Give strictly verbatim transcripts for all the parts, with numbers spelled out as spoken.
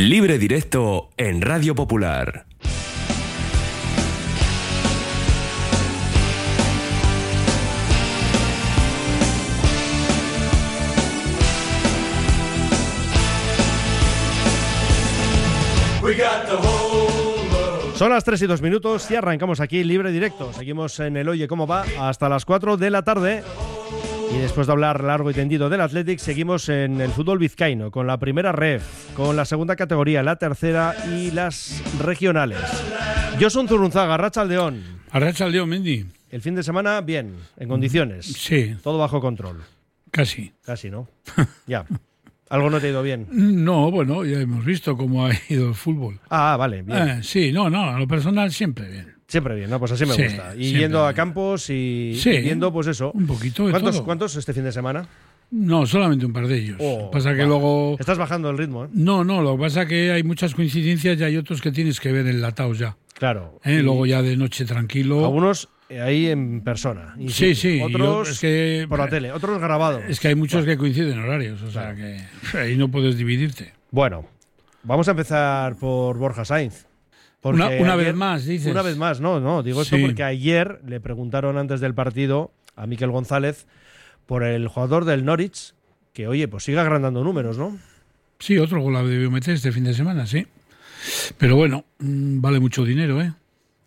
Libre Directo en Radio Popular. Son las tres y dos minutos y arrancamos aquí Libre Directo. Seguimos en el Oye Cómo Va hasta las cuatro de la tarde. Y después de hablar largo y tendido del Athletic, seguimos en el fútbol vizcaíno, con la primera ref, con la segunda categoría, la tercera y las regionales. Josun Zurunzaga, Arratsaldeon. Arratsaldeon, Mendy. El fin de semana, bien, en condiciones. Sí. Todo bajo control. Casi. Casi, ¿no? Ya. ¿Algo no te ha ido bien? No, bueno, ya hemos visto cómo ha ido el fútbol. Ah, vale, bien. Eh, sí, no, no, a lo personal siempre bien. Siempre bien, ¿no? Pues así me Sí, gusta. Y siempre yendo a bien. campos y, Sí, y viendo, pues eso. un poquito de ¿Cuántos, todo. ¿Cuántos este fin de semana? No, solamente un par de ellos. Oh, lo que pasa que va. luego... Estás bajando el ritmo, ¿eh? No, no, lo que pasa es que hay muchas coincidencias y hay otros que tienes que ver enlatados ya. Claro. ¿eh? Y Luego ya de noche tranquilo. algunos eh, ahí en persona. Y Sí, sí. Otros yo- es que, por la tele, otros grabados. Es que hay muchos que coinciden en horarios, o sea que ahí no puedes dividirte. Bueno, vamos a empezar por Borja Sainz. Porque Una, una ayer- vez más, dices. Una vez más, no, no. Digo esto Sí. porque ayer le preguntaron antes del partido a Mikel González por el jugador del Norwich, que oye, pues sigue agrandando números, ¿no? Sí, otro gol debió meter este fin de semana, sí. Pero bueno, mm, vale mucho dinero, ¿eh?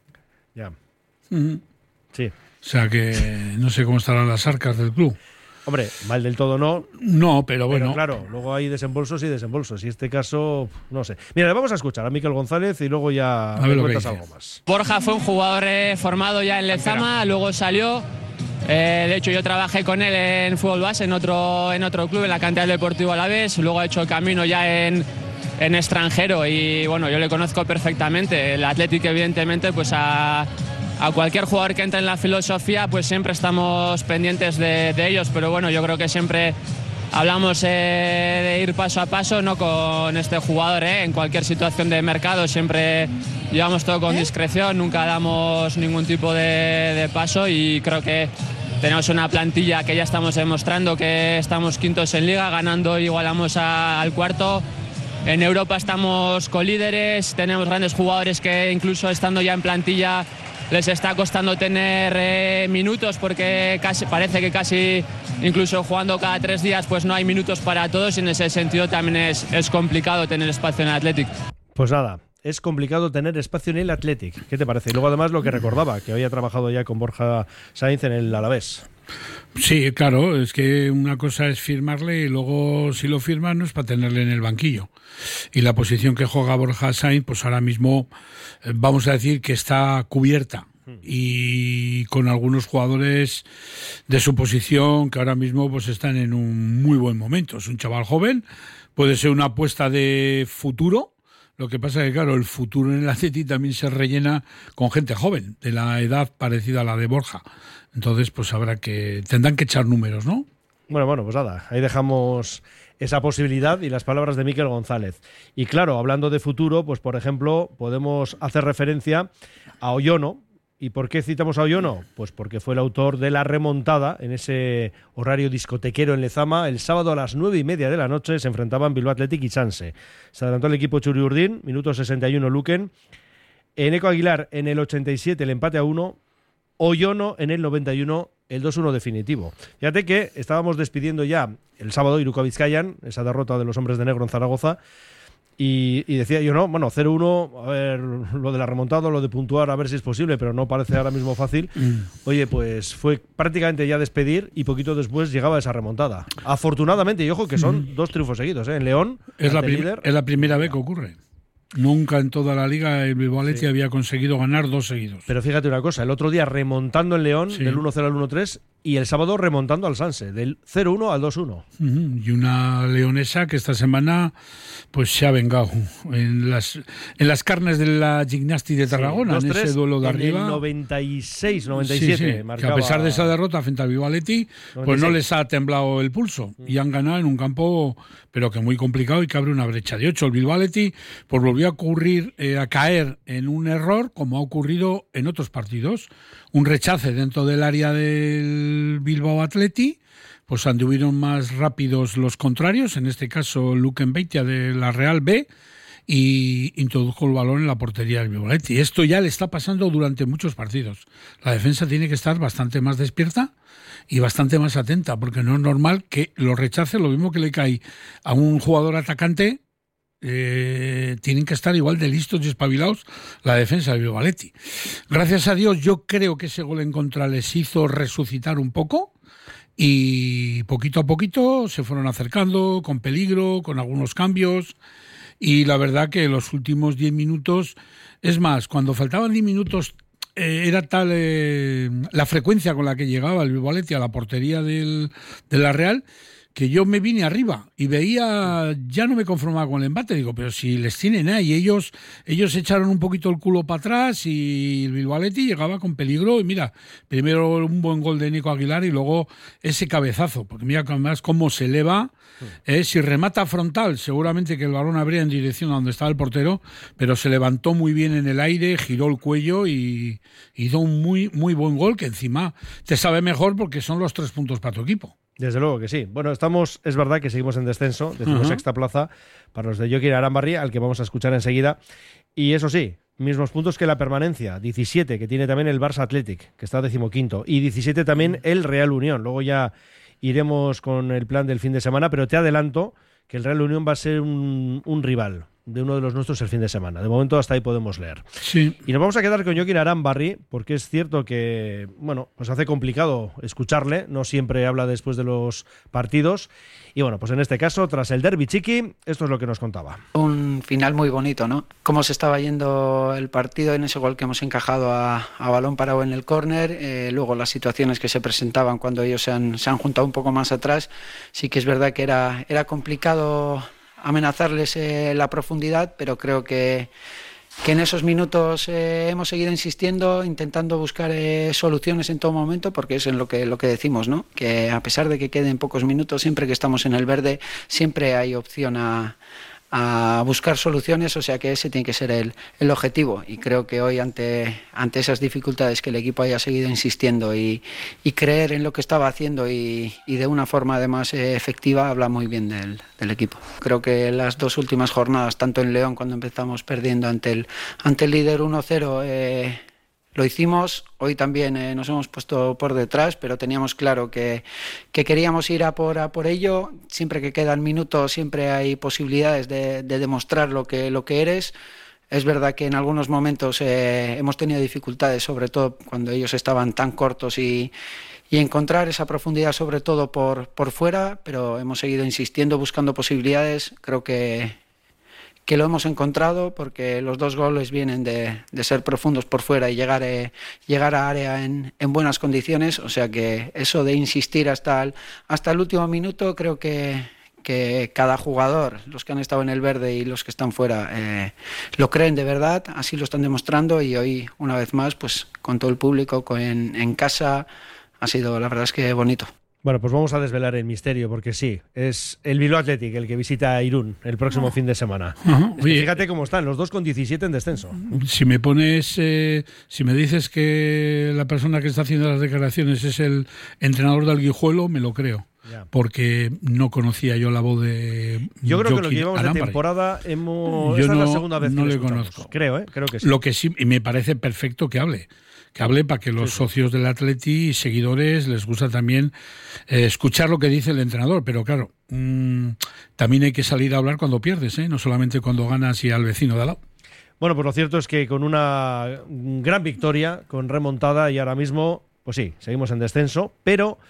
Ya, Ujú. sí. O sea que no sé cómo estarán las arcas del club. Hombre, mal del todo no, No, pero bueno. pero claro, luego hay desembolsos y desembolsos. Y este caso, no sé. Mira, le vamos a escuchar a Mikel González y luego ya A ver me lo que cuentas dice. algo más. Borja fue un jugador eh, formado ya en Lezama, luego salió. Eh, de hecho, yo trabajé con él en fútbol base, en otro, en otro club, en la cantera del Deportivo Alavés. Luego ha hecho el camino ya en, en extranjero y bueno, yo le conozco perfectamente. El Athletic, evidentemente, pues a, a cualquier jugador que entre en la filosofía, pues siempre estamos pendientes de, de ellos. Pero bueno, yo creo que siempre hablamos eh, de ir paso a paso, no con este jugador, eh, en cualquier situación de mercado siempre llevamos todo con discreción, nunca damos ningún tipo de, de paso y creo que tenemos una plantilla que ya estamos demostrando que estamos quintos en liga, ganando igualamos a- al cuarto. En Europa estamos colíderes, tenemos grandes jugadores que incluso estando ya en plantilla les está costando tener eh, minutos porque casi, parece que casi incluso jugando cada tres días pues no hay minutos para todos y en ese sentido también es, es complicado tener espacio en el Athletic. Pues nada, es complicado tener espacio en el Athletic. ¿Qué te parece? Y luego además lo que recordaba, que había trabajado ya con Borja Sainz en el Alavés. Sí, claro, es que una cosa es firmarle y luego si lo firmas no es para tenerle en el banquillo. Y la posición que juega Borja Sainz, pues ahora mismo eh, vamos a decir que está cubierta. Y con algunos jugadores de su posición que ahora mismo pues están en un muy buen momento. Es un chaval joven, puede ser una apuesta de futuro. Lo que pasa es que, claro, el futuro en el Athletic también se rellena con gente joven, de la edad parecida a la de Borja. Entonces, pues habrá que... tendrán que echar números, ¿no? Bueno, bueno, pues nada, ahí dejamos esa posibilidad y las palabras de Mikel González. Y claro, hablando de futuro, pues por ejemplo, podemos hacer referencia a Oyono. ¿Y por qué citamos a Oyono? Pues porque fue el autor de la remontada en ese horario discotequero en Lezama. El sábado a las nueve y media de la noche se enfrentaban Bilbao Athletic y Sanse. Se adelantó el equipo Txuri-Urdin, minuto sesenta y uno Luquen. Eneco Aguilar en el ochenta y siete el empate a uno. Oyono en el noventa y uno el dos uno definitivo. Fíjate que estábamos despidiendo ya el sábado Iruka Vizcayan, esa derrota de los hombres de negro en Zaragoza. Y, y decía yo, no, bueno, cero uno, a ver, lo de la remontada, lo de puntuar, a ver si es posible, pero no parece ahora mismo fácil. Mm. Oye, pues fue prácticamente ya despedir y poquito después llegaba esa remontada. Afortunadamente, y ojo que son dos triunfos seguidos, ¿eh? En León, Es la, ante prim- líder. es la primera vez que ocurre. Nunca en toda la liga el Bilbao Athletic Sí. había conseguido ganar dos seguidos. Pero fíjate una cosa, el otro día remontando en León, Sí. del uno cero al uno tres, y el sábado remontando al Sanse, del cero uno al dos uno. Ujú. Y una leonesa que esta semana pues se ha vengado en las en las carnes de la Gimnasti de Tarragona, Sí, en ese duelo de en arriba. el noventa y seis noventa y Sí, siete. sí, que a marcaba- pesar de esa derrota frente al Bilbao Athletic, pues noventa y no seis. les ha temblado el pulso y han ganado en un campo, pero que muy complicado y que abre una brecha de ocho. El Bilbao Athletic pues volvió a ocurrir, eh, a caer en un error como ha ocurrido en otros partidos, un rechace dentro del área del Bilbao Athletic. Pues anduvieron más rápidos los contrarios, en este caso Luquen Beitia de la Real B, y introdujo el balón en la portería del Bilbao Athletic. Esto ya le está pasando durante muchos partidos. La defensa tiene que estar bastante más despierta y bastante más atenta, porque no es normal que lo rechace, lo mismo que le cae a un jugador atacante. Eh, tienen que estar igual de listos y espabilados la defensa del Bilbao Athletic. Gracias a Dios, yo creo que ese gol en contra les hizo resucitar un poco y poquito a poquito se fueron acercando, con peligro, con algunos cambios, y la verdad que los últimos diez minutos, es más, cuando faltaban diez minutos eh, era tal eh, la frecuencia con la que llegaba el Bilbao Athletic a la portería del, de la Real, que yo me vine arriba y veía, ya no me conformaba con el embate, digo, pero si les tienen ahí, ellos ellos echaron un poquito el culo para atrás y el Bilbao Athletic llegaba con peligro, y mira, primero un buen gol de Nico Aguilar y luego ese cabezazo, porque mira además cómo se eleva, eh, si remata frontal, seguramente que el balón habría en dirección a donde estaba el portero, pero se levantó muy bien en el aire, giró el cuello y hizo un muy, muy buen gol, que encima te sabe mejor porque son los tres puntos para tu equipo. Desde luego que sí. Bueno, estamos, es verdad que seguimos en descenso, decimosexta uh-huh. plaza para los de Jokin Arambarri, al que vamos a escuchar enseguida. Y eso sí, mismos puntos que la permanencia, diecisiete, que tiene también el Barça Athletic, que está decimoquinto, y diecisiete también el Real Unión. Luego ya iremos con el plan del fin de semana, pero te adelanto que el Real Unión va a ser un, un rival de uno de los nuestros el fin de semana. De momento hasta ahí podemos leer. Sí. Y nos vamos a quedar con Jokin Arambarri, porque es cierto que, bueno, pues hace complicado escucharle, no siempre habla después de los partidos. Y bueno, pues en este caso, tras el derbi chiqui, esto es lo que nos contaba. Un final muy bonito, ¿no? Cómo se estaba yendo el partido en ese gol que hemos encajado a, a balón parado en el córner, eh, luego las situaciones que se presentaban cuando ellos se han, se han juntado un poco más atrás. Sí que es verdad que era, era complicado amenazarles eh, la profundidad, pero creo que, que en esos minutos eh, hemos seguido insistiendo, intentando buscar eh, soluciones en todo momento, porque es en lo que, lo que decimos, ¿no? Que a pesar de que queden pocos minutos, siempre que estamos en el verde, siempre hay opción a, a buscar soluciones, o sea que ese tiene que ser el, el objetivo, y creo que hoy ante, ante esas dificultades, que el equipo haya seguido insistiendo y, y creer en lo que estaba haciendo y, y de una forma además eh, efectiva, habla muy bien del, del equipo. Creo que las dos últimas jornadas, tanto en León cuando empezamos perdiendo ante el, ante el líder uno cero, eh, lo hicimos. Hoy también eh, nos hemos puesto por detrás, pero teníamos claro que, que queríamos ir a por, a por ello. Siempre que quedan minutos, siempre hay posibilidades de, de demostrar lo que, lo que eres. Es verdad que en algunos momentos eh, hemos tenido dificultades, sobre todo cuando ellos estaban tan cortos, y, y encontrar esa profundidad sobre todo por, por fuera, pero hemos seguido insistiendo, buscando posibilidades. Creo que que lo hemos encontrado, porque los dos goles vienen de, de ser profundos por fuera y llegar, eh, llegar a área en, en buenas condiciones, o sea que eso de insistir hasta el, hasta el último minuto, creo que, que cada jugador, los que han estado en el verde y los que están fuera, eh, lo creen de verdad, así lo están demostrando, y hoy, una vez más, pues con todo el público con, en, en casa, ha sido, la verdad es que bonito. Bueno, pues vamos a desvelar el misterio, porque sí, es el Bilbao Athletic el que visita a Irún el próximo oh. fin de semana. Uh-huh. Es que fíjate cómo están, los dos con diecisiete en descenso. Si me pones, eh, si me dices que la persona que está haciendo las declaraciones es el entrenador del Guijuelo, me lo creo. Ya. Porque no conocía yo la voz de Yo creo Jokin que lo que llevamos Arambarri. de temporada hemos... Yo Esta no, es la segunda vez no que le escuchamos. conozco. Creo, ¿eh? Creo que sí. Lo que sí, y me parece perfecto que hable. Que hable para que los sí, sí. socios del Atleti y seguidores les gusta también eh, escuchar lo que dice el entrenador. Pero claro, mmm, también hay que salir a hablar cuando pierdes, ¿eh? No solamente cuando ganas y al vecino de al lado. Bueno, pues lo cierto es que con una gran victoria, con remontada, y ahora mismo, pues sí, seguimos en descenso, pero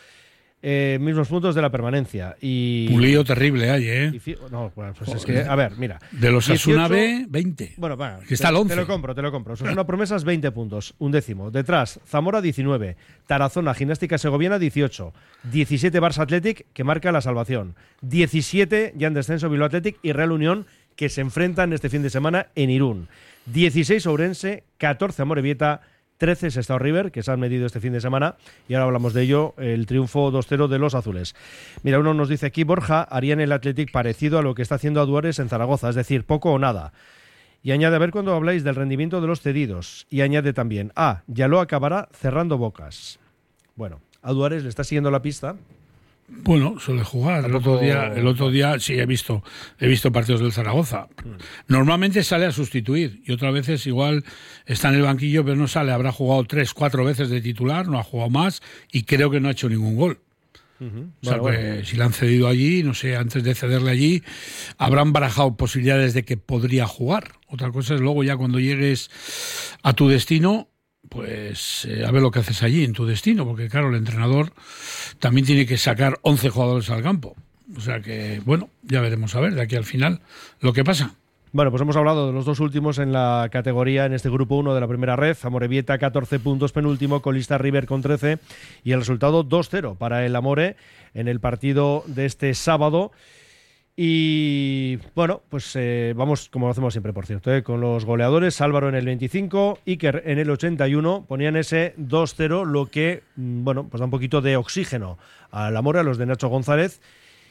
eh, mismos puntos de la permanencia. Y un lío terrible hay, ¿eh? Y, no, pues es que, a ver, mira. De los Osasuna B, veinte. Bueno, bueno, que está el once. Te lo compro, te lo compro. Osasuna Promesas, veinte puntos, un décimo. Detrás, Zamora, diecinueve. Tarazona, Gimnástica Segoviana, dieciocho. diecisiete, Barça Athletic, que marca la salvación. diecisiete, ya en descenso, Bilbao Athletic y Real Unión, que se enfrentan este fin de semana en Irún. dieciséis, Ourense, catorce, Amorebieta, trece, Sestao River, que se han medido este fin de semana, y ahora hablamos de ello, el triunfo dos cero de los azules. Mira, uno nos dice aquí, Borja, harían el Athletic parecido a lo que está haciendo Aduares en Zaragoza, es decir, poco o nada. Y añade, a ver cuando habláis del rendimiento de los cedidos, y añade también, ah, ya lo acabará cerrando bocas. Bueno, Aduares le está siguiendo la pista, Bueno, suele jugar. El otro día, el otro día sí he visto, he visto partidos del Zaragoza. Normalmente sale a sustituir y otras veces igual está en el banquillo, pero no sale. Habrá jugado tres, cuatro veces de titular, no ha jugado más y creo que no ha hecho ningún gol. Uh-huh. O sea, bueno, que bueno. Si le han cedido allí, no sé, antes de cederle allí, habrán barajado posibilidades de que podría jugar. Otra cosa es luego ya cuando llegues a tu destino, pues eh, a ver lo que haces allí en tu destino, porque claro, el entrenador también tiene que sacar once jugadores al campo. O sea que, bueno, ya veremos a ver de aquí al final lo que pasa. Bueno, pues hemos hablado de los dos últimos en la categoría, en este grupo uno de la primera red. Amorebieta catorce puntos, penúltimo, colista River con trece y el resultado dos cero para el Amore en el partido de este sábado. Y bueno, pues eh, vamos como lo hacemos siempre, por cierto, eh, con los goleadores. Álvaro en el veinticinco, Iker en el ochenta y uno, ponían ese dos cero, lo que, bueno, pues da un poquito de oxígeno al Amore, a los de Nacho González.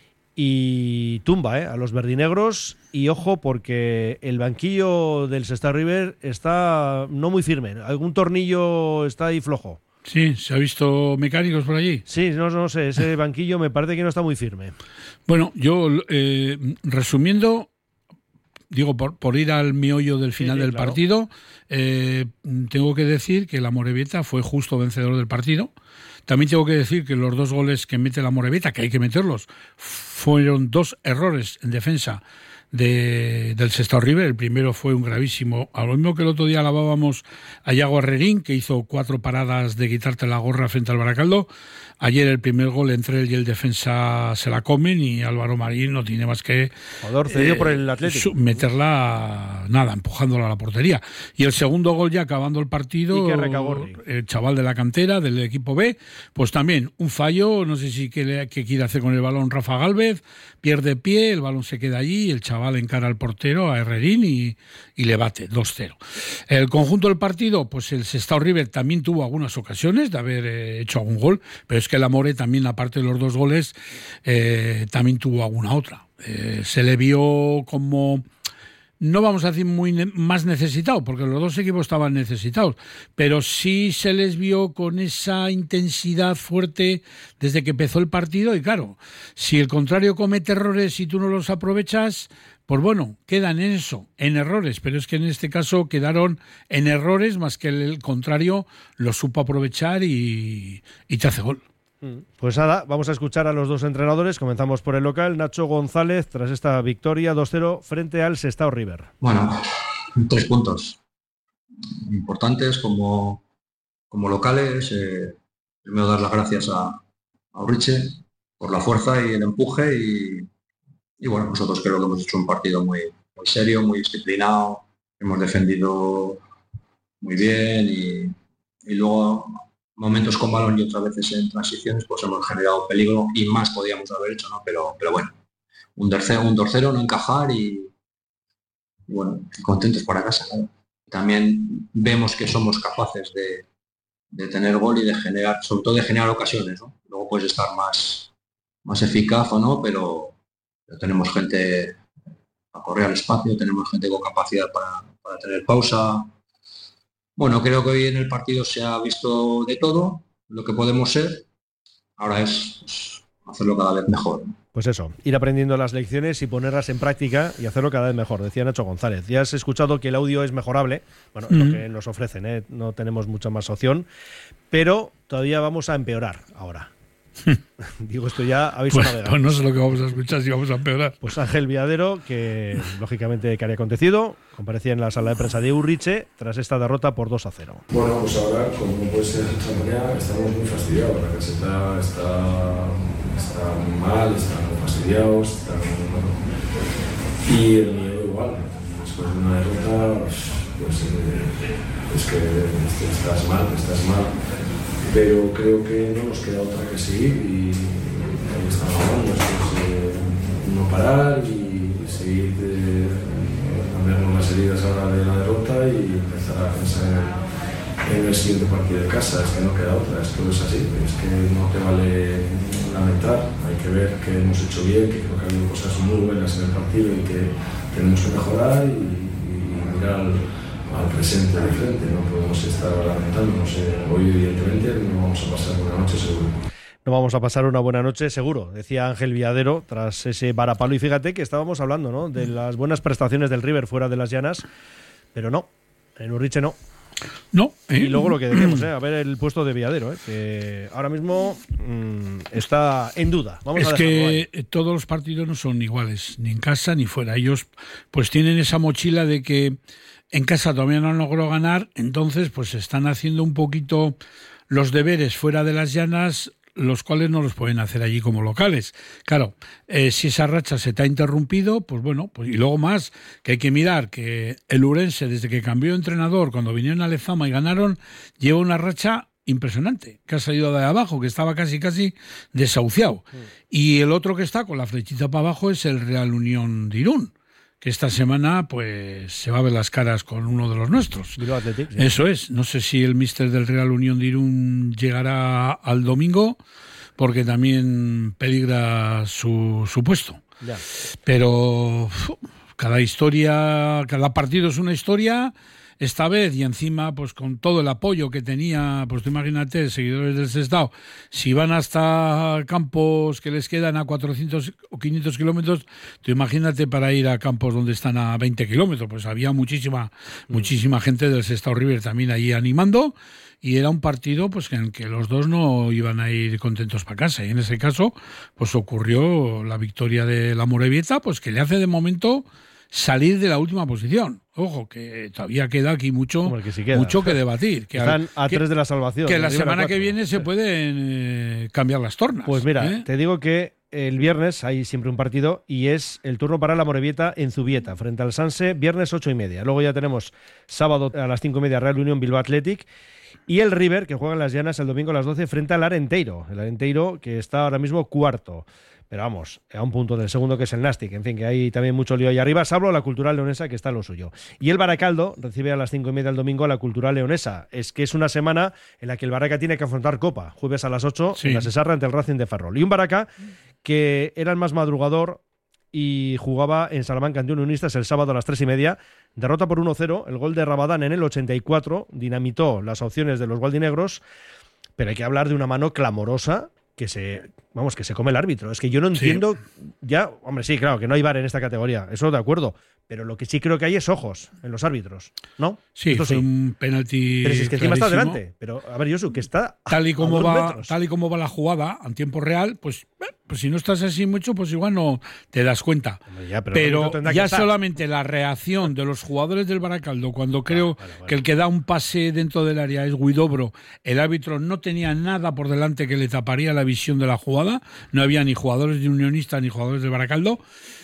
Y tumba, ¿eh? A los verdinegros. Y ojo, porque el banquillo del Sestao River está no muy firme. Algún tornillo está ahí flojo. Sí, ¿se ha visto mecánicos por allí? Sí, no, no sé, ese banquillo me parece que no está muy firme. Bueno, yo eh, resumiendo, digo, por, por ir al meollo del final sí, sí, del claro. partido, eh, tengo que decir que el Amorebieta fue justo vencedor del partido. También tengo que decir que los dos goles que mete la Amorebieta, que hay que meterlos, fueron dos errores en defensa de, del Sestao River. El primero fue un gravísimo, a lo mismo que el otro día alabábamos a Iago Herrerín, que hizo cuatro paradas de quitarte la gorra frente al Baracaldo. Ayer el primer gol entre él y el defensa se la comen y Álvaro Marín no tiene más que Jugador cedido eh, por el Atlético. meterla, nada, empujándola a la portería. Y el segundo gol ya acabando el partido, el chaval de la cantera del equipo B, pues también un fallo, no sé si qué, qué quiere hacer con el balón Rafa Gálvez, pierde pie, el balón se queda allí, el chaval encara al portero, a Herrerín, y, y le bate dos cero. El conjunto del partido, pues el Sestao River también tuvo algunas ocasiones de haber eh, hecho algún gol, pero es que el Amore también, aparte de los dos goles, eh, también tuvo alguna otra. Eh, se le vio como, no vamos a decir muy ne- más necesitado, porque los dos equipos estaban necesitados, pero sí se les vio con esa intensidad fuerte desde que empezó el partido. Y claro, si el contrario comete errores y tú no los aprovechas, pues bueno, quedan en eso, en errores, pero es que en este caso quedaron en errores más que el contrario lo supo aprovechar y, y te hace gol. Pues nada, vamos a escuchar a los dos entrenadores. Comenzamos por el local, Nacho González, tras esta victoria dos cero frente al Sestao River. Bueno, tres puntos importantes como, como locales. Eh, primero dar las gracias a, a Uriche por la fuerza y el empuje y, y bueno, nosotros creo que hemos hecho un partido muy, muy serio, muy disciplinado, hemos defendido muy bien y, y luego momentos con balón y otras veces en transiciones pues hemos generado peligro y más podíamos haber hecho, ¿no? Pero, pero bueno, un tercero, un tercero no encajar y, y bueno, contentos para casa, ¿no? También vemos que somos capaces de, de tener gol y de generar, sobre todo de generar ocasiones, ¿no? Luego puedes estar más, más eficaz o no, pero, pero tenemos gente a correr al espacio, tenemos gente con capacidad para, para tener pausa. Bueno, creo que hoy en el partido se ha visto de todo lo que podemos ser. Ahora es pues, hacerlo cada vez mejor. Pues eso, ir aprendiendo las lecciones y ponerlas en práctica y hacerlo cada vez mejor, decía Nacho González. Ya has escuchado que el audio es mejorable, bueno, es mm. lo que nos ofrecen, ¿eh? No tenemos mucha más opción, pero todavía vamos a empeorar ahora. Digo esto ya, habéis pues, navegado. Pues no sé lo que vamos a escuchar si vamos a empeorar. Pues Ángel Viadero, que lógicamente que había acontecido, comparecía en la sala de prensa de Urriche tras esta derrota por dos a cero. Bueno, pues ahora, como puede ser de otra manera, estamos muy fastidiados. La caseta está, está mal, están muy fastidiados, están, bueno, y el miedo igual. Después de una derrota, pues eh, es que estás mal, estás mal. Pero creo que no nos queda otra que seguir y ahí estamos hablando, es eh, no parar y seguir de, cambiarnos las heridas ahora de la derrota y empezar a pensar en, en el siguiente partido de casa. Es que no queda otra, es que no es así, es que no te vale lamentar, hay que ver que hemos hecho bien, que creo que ha habido cosas muy buenas en el partido y que tenemos que mejorar y, y mirar al, al presente de frente, no podemos estar lamentando, no sé, hoy evidentemente no vamos a pasar una noche seguro. no vamos a pasar una buena noche, seguro, decía Ángel Viadero tras ese varapalo. Y fíjate que estábamos hablando, ¿no?, de las buenas prestaciones del River fuera de las llanas, pero no, en Urriche no. No. Eh. Y luego lo que decíamos, ¿eh? A ver el puesto de Viadero, ¿eh? Que ahora mismo mmm, está en duda. Vamos es a que ahí. Todos los partidos no son iguales, ni en casa ni fuera. Ellos pues tienen esa mochila de que en casa todavía no han logrado ganar, entonces pues están haciendo un poquito los deberes fuera de las llanas, los cuales no los pueden hacer allí como locales. Claro, eh, si esa racha se te ha interrumpido, pues bueno, pues y luego más, que hay que mirar que el Ourense, desde que cambió de entrenador, cuando vinieron a Lezama y ganaron, lleva una racha impresionante, que ha salido de abajo, que estaba casi casi desahuciado. Sí. Y el otro que está con la flechita para abajo es el Real Unión de Irún, que esta semana pues se va a ver las caras con uno de los nuestros. Athletic, sí. Eso es. No sé si el míster del Real Unión de Irún llegará al domingo, porque también peligra su, su puesto. Ya. Pero uf, cada historia, cada partido es una historia. Esta vez, y encima, pues con todo el apoyo que tenía, pues tú imagínate, seguidores del Sestao, si van hasta campos que les quedan a cuatrocientos o quinientos kilómetros, tú imagínate para ir a campos donde están a veinte kilómetros, pues había muchísima, muchísima gente del Sestao River también ahí animando, y era un partido pues en el que los dos no iban a ir contentos para casa, y en ese caso, pues ocurrió la victoria de la Morevieta, pues que le hace de momento salir de la última posición. Ojo, que todavía queda aquí mucho que, si queda. mucho que debatir. Que Están a, a que, tres de la salvación. Que la semana que viene se pueden eh, cambiar las tornas. Pues mira, ¿eh? te digo que el viernes hay siempre un partido y es el turno para la Morevieta en Zubieta, frente al Sanse, viernes ocho y media. Luego ya tenemos sábado a las cinco y media Real Unión Bilbao Athletic. Y el River, que juega en las llanas el domingo a las doce frente al Arenteiro. El Arenteiro que está ahora mismo cuarto. Pero vamos, a un punto del segundo, que es el Nastic. En fin, que hay también mucho lío ahí arriba. Salvo la Cultural Leonesa, que está en lo suyo. Y el Baracaldo recibe a las cinco y media el domingo a la Cultural Leonesa. Es que es una semana en la que el Baraca tiene que afrontar Copa. Jueves a las ocho, sí, en la Sesarra ante el Racing de Ferrol. Y un Baraca que era el más madrugador y jugaba en Salamanca ante Unionistas el sábado a las tres y media. Derrota por uno cero. El gol de Rabadán en el ochenta y cuatro dinamitó las opciones de los gualdinegros. Pero hay que hablar de una mano clamorosa que se, vamos, que se come el árbitro. Es que yo no entiendo, sí. ya, hombre, sí, claro, que no hay V A R en esta categoría, eso de acuerdo, pero lo que sí creo que hay es ojos en los árbitros, ¿no? Sí, Esto fue sí. un penalti Pero si es que encima clarísimo. está delante, pero a ver, Josu, que está tal y como a va, metros. tal y como va la jugada en tiempo real, pues, pues si no estás así mucho, pues igual no te das cuenta. Hombre, ya, pero pero ya solamente la reacción de los jugadores del Baracaldo, cuando creo ah, vale, vale. que el que da un pase dentro del área es Huidobro, el árbitro no tenía nada por delante que le taparía la visión de la jugada, no había ni jugadores de Unionistas ni jugadores del Baracaldo.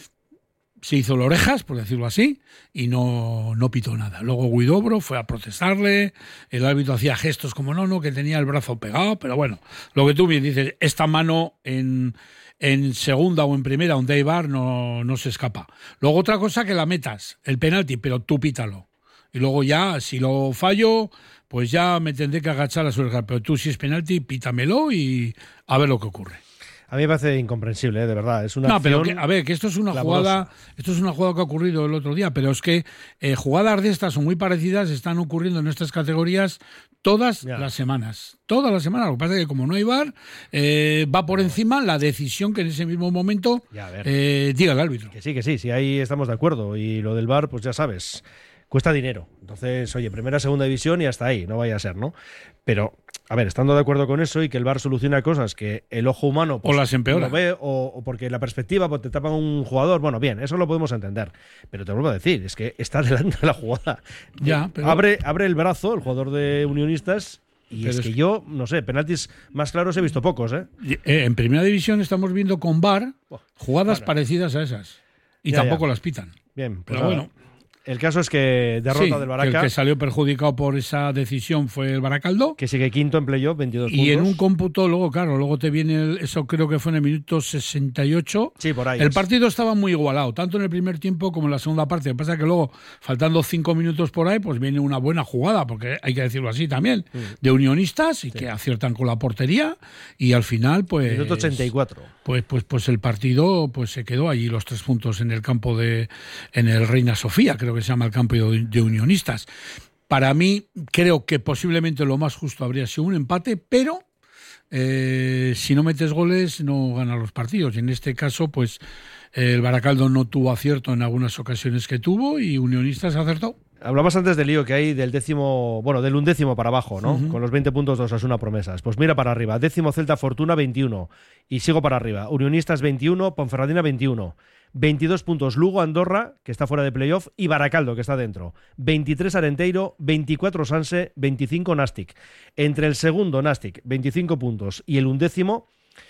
Se hizo las orejas, por decirlo así, y no, no pitó nada. Luego Huidobro fue a protestarle, el árbitro hacía gestos como no, no, que tenía el brazo pegado, pero bueno, lo que tú bien dices, esta mano en, en segunda o en primera, donde hay V A R, no, no se escapa. Luego otra cosa, que la metas, el penalti, pero tú pítalo. Y luego ya, si lo fallo, pues ya me tendré que agachar a su lugar. Pero tú, si es penalti, pítamelo y a ver lo que ocurre. A mí me parece incomprensible, ¿eh? De verdad. Es una no, pero que, a ver, que esto es una clamorosa. jugada, esto es una jugada que ha ocurrido el otro día, pero es que eh, jugadas de estas son muy parecidas, están ocurriendo en nuestras categorías todas ya. las semanas. Todas las semanas. Lo que pasa es que como no hay V A R, eh, va por encima la decisión que en ese mismo momento ya, eh, diga el árbitro. Que sí, que sí, sí, ahí estamos de acuerdo. Y lo del V A R, pues ya sabes, cuesta dinero. Entonces, oye, primera, segunda división y hasta ahí, no vaya a ser, ¿no? Pero, a ver, estando de acuerdo con eso y que el V A R soluciona cosas que el ojo humano pues, o las empeora. Lo ve, o, o porque la perspectiva pues, te tapa un jugador, bueno, bien, eso lo podemos entender. Pero te vuelvo a decir, es que está delante de la jugada. Ya, pero... abre, abre el brazo el jugador de Unionistas. Y pero es que es... yo, no sé, penaltis más claros he visto pocos, ¿eh? En primera división estamos viendo con V A R jugadas bueno. parecidas a esas. Y ya, tampoco ya. las pitan. Bien, pues pero nada. bueno. El caso es que derrota sí, del Baraca. Que el que salió perjudicado por esa decisión fue el Baracaldo. Que sigue quinto en playoff, veintidós y puntos. Y en un cómputo, luego, claro, luego te viene, el, eso creo que fue en el minuto sesenta y ocho. Sí, por ahí. El es. partido estaba muy igualado, tanto en el primer tiempo como en la segunda parte. Lo que pasa es que luego, faltando cinco minutos por ahí, pues viene una buena jugada, porque hay que decirlo así también, mm. de Unionistas, y sí. que aciertan con la portería, y al final, pues... Minuto ochenta y cuatro. Pues, pues, pues el partido pues se quedó allí, los tres puntos en el campo de... en el Reina Sofía, creo que se llama el campo de de Unionistas. Para mí, creo que posiblemente lo más justo habría sido un empate, pero eh, si no metes goles no ganas los partidos. Y en este caso, pues el Baracaldo no tuvo acierto en algunas ocasiones que tuvo y Unionistas acertó. Hablabas antes del lío que hay del décimo, bueno, del undécimo para abajo, ¿no? Uh-huh. Con los veinte puntos de Osasuna Promesas. Pues mira para arriba, décimo Celta Fortuna veintiuno y sigo para arriba. Unionistas veintiuno, Ponferradina veintiuno. veintidós puntos Lugo Andorra, que está fuera de playoff, y Baracaldo, que está dentro. veintitrés Arenteiro, veinticuatro Sanse, veinticinco Nastic. Entre el segundo Nastic, veinticinco puntos, y el undécimo,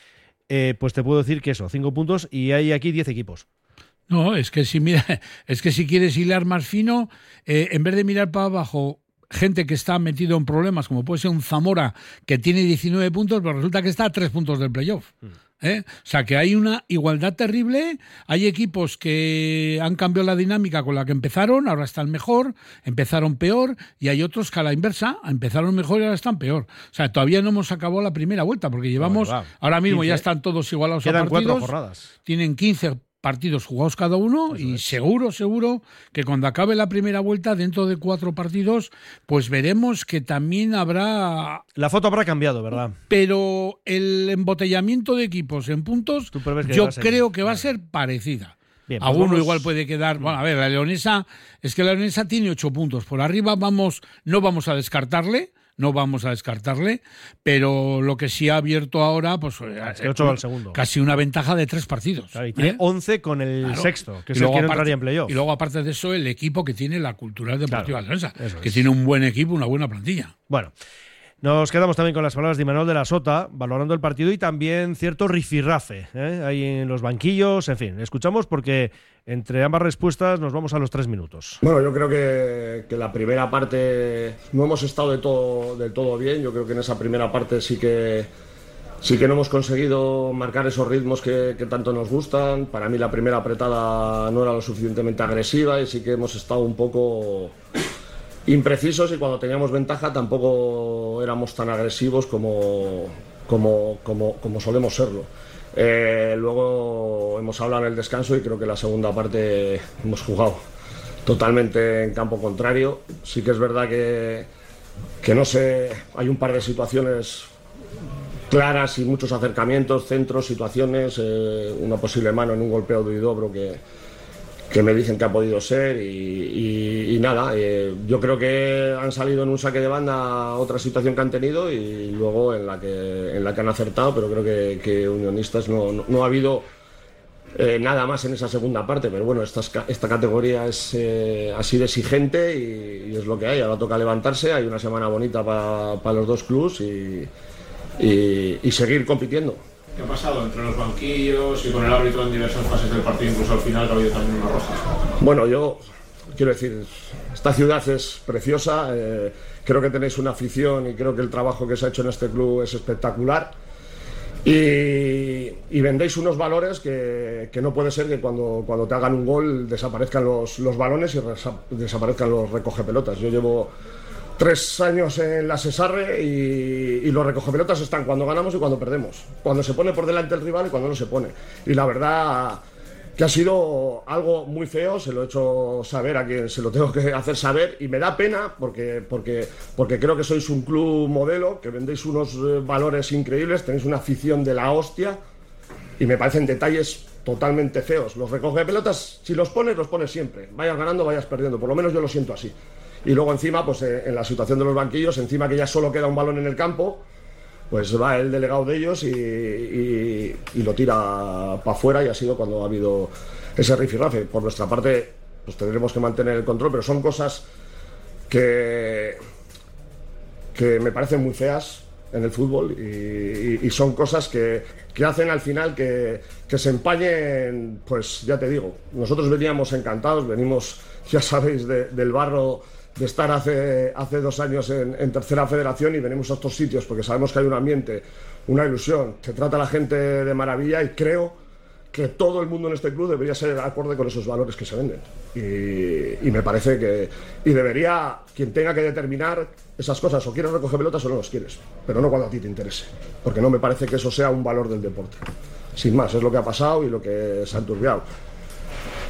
eh, pues te puedo decir que eso, cinco puntos, y hay aquí diez equipos. No, es que si mira, es que si quieres hilar más fino, eh, en vez de mirar para abajo gente que está metido en problemas, como puede ser un Zamora que tiene diecinueve puntos, pero resulta que está a tres puntos del playoff. Mm. ¿Eh? O sea, que hay una igualdad terrible, hay equipos que han cambiado la dinámica con la que empezaron, ahora están mejor, empezaron peor, y hay otros que a la inversa, empezaron mejor y ahora están peor. O sea, todavía no hemos acabado la primera vuelta, porque llevamos, no, ahora mismo quince, ya están todos igualados a partidos. Quedan cuatro jornadas. Tienen quince partidos jugados cada uno. Eso y es. seguro, seguro que cuando acabe la primera vuelta, dentro de cuatro partidos, pues veremos que también habrá... La foto habrá cambiado, ¿verdad? Pero el embotellamiento de equipos en puntos, yo creo que va a ser parecida. Bien, pues Alguno vamos... igual puede quedar... Bueno, a ver, la Leonesa, es que la Leonesa tiene ocho puntos. Por arriba vamos, no vamos a descartarle, no vamos a descartarle, pero lo que sí ha abierto ahora, pues es que ocho al segundo. Casi una ventaja de tres partidos. Claro, y tiene ¿eh? once con el claro. sexto, que es el que no entraría en playoff. Y luego, aparte de eso, el equipo que tiene la Cultural Deportiva claro, Leonesa, que es. tiene un buen equipo, una buena plantilla. Bueno, nos quedamos también con las palabras de Imanol de la Sota, valorando el partido y también cierto rifirrafe, ¿eh? ahí en los banquillos, en fin. Escuchamos porque entre ambas respuestas nos vamos a los tres minutos. Bueno, yo creo que, que la primera parte no hemos estado de todo, de todo bien. Yo creo que en esa primera parte sí que, sí que no hemos conseguido marcar esos ritmos que, que tanto nos gustan. Para mí la primera apretada no era lo suficientemente agresiva y sí que hemos estado un poco... imprecisos y cuando teníamos ventaja tampoco éramos tan agresivos como, como, como, como solemos serlo. Eh, luego hemos hablado en el descanso y creo que la segunda parte hemos jugado totalmente en campo contrario. Sí que es verdad que, que no sé, hay un par de situaciones claras y muchos acercamientos, centros, situaciones, eh, una posible mano en un golpeo de Huidobro que que me dicen que ha podido ser y, y, y nada, eh, yo creo que han salido en un saque de banda otra situación que han tenido y luego en la que, en la que han acertado, pero creo que, que Unionistas no, no, no ha habido eh, nada más en esa segunda parte, pero bueno, esta, esta categoría es eh, así de exigente y, y es lo que hay, ahora toca levantarse, hay una semana bonita para pa los dos clubs y, y, y seguir compitiendo. ¿Qué ha pasado entre los banquillos y con el árbitro en diversas fases del partido, incluso al final, que ha habido también una roja? Bueno, yo quiero decir, esta ciudad es preciosa, eh, creo que tenéis una afición y creo que el trabajo que se ha hecho en este club es espectacular y, y vendéis unos valores que, que no puede ser que cuando, cuando te hagan un gol desaparezcan los, los balones y resa, desaparezcan los recogepelotas. Yo llevo tres años en la Sesarre y, y los recogepelotas están cuando ganamos y cuando perdemos, cuando se pone por delante el rival y cuando no se pone. Y la verdad que ha sido algo muy feo, se lo he hecho saber a quien se lo tengo que hacer saber y me da pena porque, porque, porque creo que sois un club modelo, que vendéis unos valores increíbles, tenéis una afición de la hostia y me parecen detalles totalmente feos. Los recogepelotas, si los pones, los pones siempre, vayas ganando, vayas perdiendo, por lo menos yo lo siento así. Y luego encima, pues eh, en la situación de los banquillos, encima que ya solo queda un balón en el campo, pues va el delegado de ellos y, y, y lo tira para afuera y ha sido cuando ha habido ese rifirrafe. Por nuestra parte, pues tendremos que mantener el control, pero son cosas que, que me parecen muy feas en el fútbol y, y, y son cosas que, que hacen al final que, que se empañen, pues ya te digo, nosotros veníamos encantados, venimos, ya sabéis, de, del barro de estar hace, hace dos años en, en tercera federación y venimos a estos sitios porque sabemos que hay un ambiente, una ilusión, se trata a la gente de maravilla y creo que todo el mundo en este club debería ser acorde con esos valores que se venden y, y me parece que y debería quien tenga que determinar esas cosas, o quieres recoger pelotas o no los quieres, pero no cuando a ti te interese, porque no me parece que eso sea un valor del deporte. Sin más, es lo que ha pasado y lo que se ha enturbiado.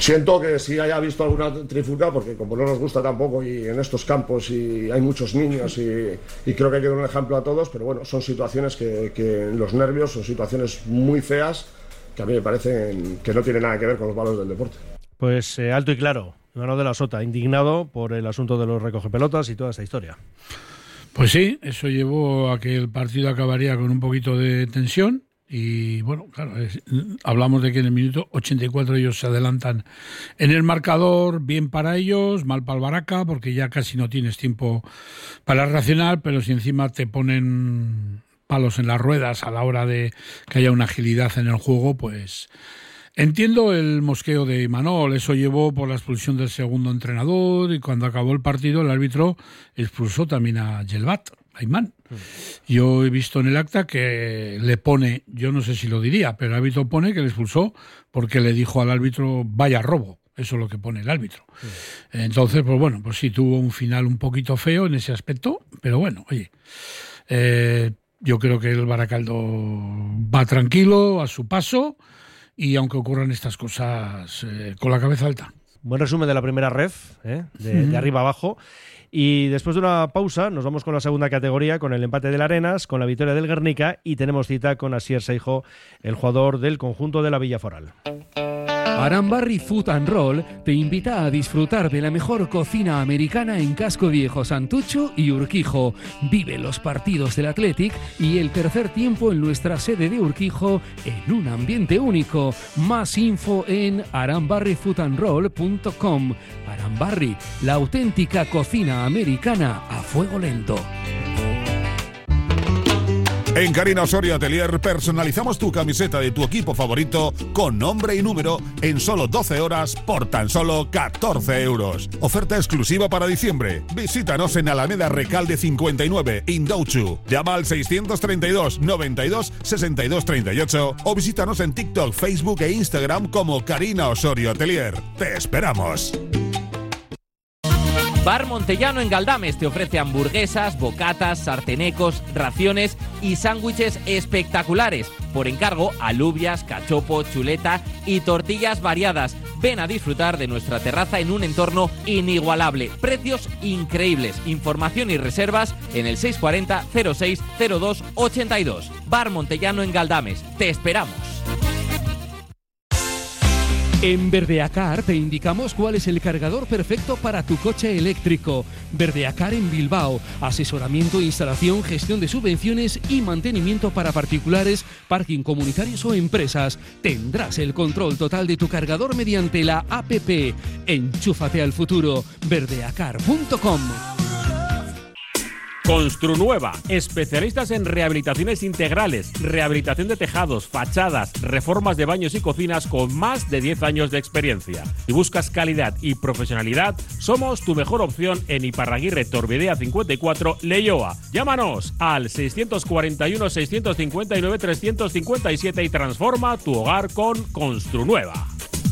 Siento que sí haya visto alguna trifulca, porque como no nos gusta tampoco y en estos campos y hay muchos niños y, y creo que hay que dar un ejemplo a todos, pero bueno, son situaciones que, que los nervios son situaciones muy feas que a mí me parecen que no tienen nada que ver con los valores del deporte. Pues eh, alto y claro, Imanol de la Sota, indignado por el asunto de los recogepelotas y toda esta historia. Pues sí, eso llevó a que el partido acabaría con un poquito de tensión. Y bueno, claro, es, hablamos de que en el minuto ochenta y cuatro ellos se adelantan en el marcador, bien para ellos, mal para el Baraca, porque ya casi no tienes tiempo para reaccionar, pero si encima te ponen palos en las ruedas a la hora de que haya una agilidad en el juego, pues entiendo el mosqueo de Imanol. Eso llevó por la expulsión del segundo entrenador y cuando acabó el partido el árbitro expulsó también a Gelbat, Ayman. Yo he visto en el acta que le pone, yo no sé si lo diría, pero el árbitro pone que le expulsó porque le dijo al árbitro vaya robo. Eso es lo que pone el árbitro. Sí. Entonces, pues bueno, pues sí tuvo un final un poquito feo en ese aspecto, pero bueno, oye, eh, yo creo que el Baracaldo va tranquilo, a su paso, y aunque ocurran estas cosas, eh, con la cabeza alta. Buen resumen de la primera ref, ¿eh? de, mm. de arriba abajo. Y después de una pausa nos vamos con la segunda categoría, con el empate del Arenas, con la victoria del Guernica, y tenemos cita con Asier Seijo, el jugador del conjunto de la Villa Foral. Arambarri Food and Roll te invita a disfrutar de la mejor cocina americana en Casco Viejo, Santucho y Urquijo. Vive los partidos del Athletic y el tercer tiempo en nuestra sede de Urquijo en un ambiente único. Más info en arambarri food and roll punto com. Arambarri, la auténtica cocina americana a fuego lento. En Carina Osorio Atelier personalizamos tu camiseta de tu equipo favorito con nombre y número en solo doce horas por tan solo catorce euros. Oferta exclusiva para diciembre. Visítanos en Alameda Recalde cincuenta y nueve, Indauchu. Llama al seiscientos treinta y dos, noventa y dos, sesenta y dos treinta y ocho o visítanos en TikTok, Facebook e Instagram como Carina Osorio Atelier. ¡Te esperamos! Bar Montellano en Galdames te ofrece hamburguesas, bocatas, sartenecos, raciones y sándwiches espectaculares. Por encargo, alubias, cachopo, chuleta y tortillas variadas. Ven a disfrutar de nuestra terraza en un entorno inigualable. Precios increíbles. Información y reservas en el seiscientos cuarenta, cero seis, cero dos, ochenta y dos. Bar Montellano en Galdames. Te esperamos. En Verdeacar te indicamos cuál es el cargador perfecto para tu coche eléctrico. Verdeacar en Bilbao. Asesoramiento, instalación, gestión de subvenciones y mantenimiento para particulares, parking comunitarios o empresas. Tendrás el control total de tu cargador mediante la app. Enchúfate al futuro. verdeacar punto com. Construnueva, especialistas en rehabilitaciones integrales, rehabilitación de tejados, fachadas, reformas de baños y cocinas con más de diez años de experiencia. Si buscas calidad y profesionalidad, somos tu mejor opción en Iparraguirre Torbidea cincuenta y cuatro, Leioa. Llámanos al seiscientos cuarenta y uno, seiscientos cincuenta y nueve, trescientos cincuenta y siete y transforma tu hogar con Construnueva.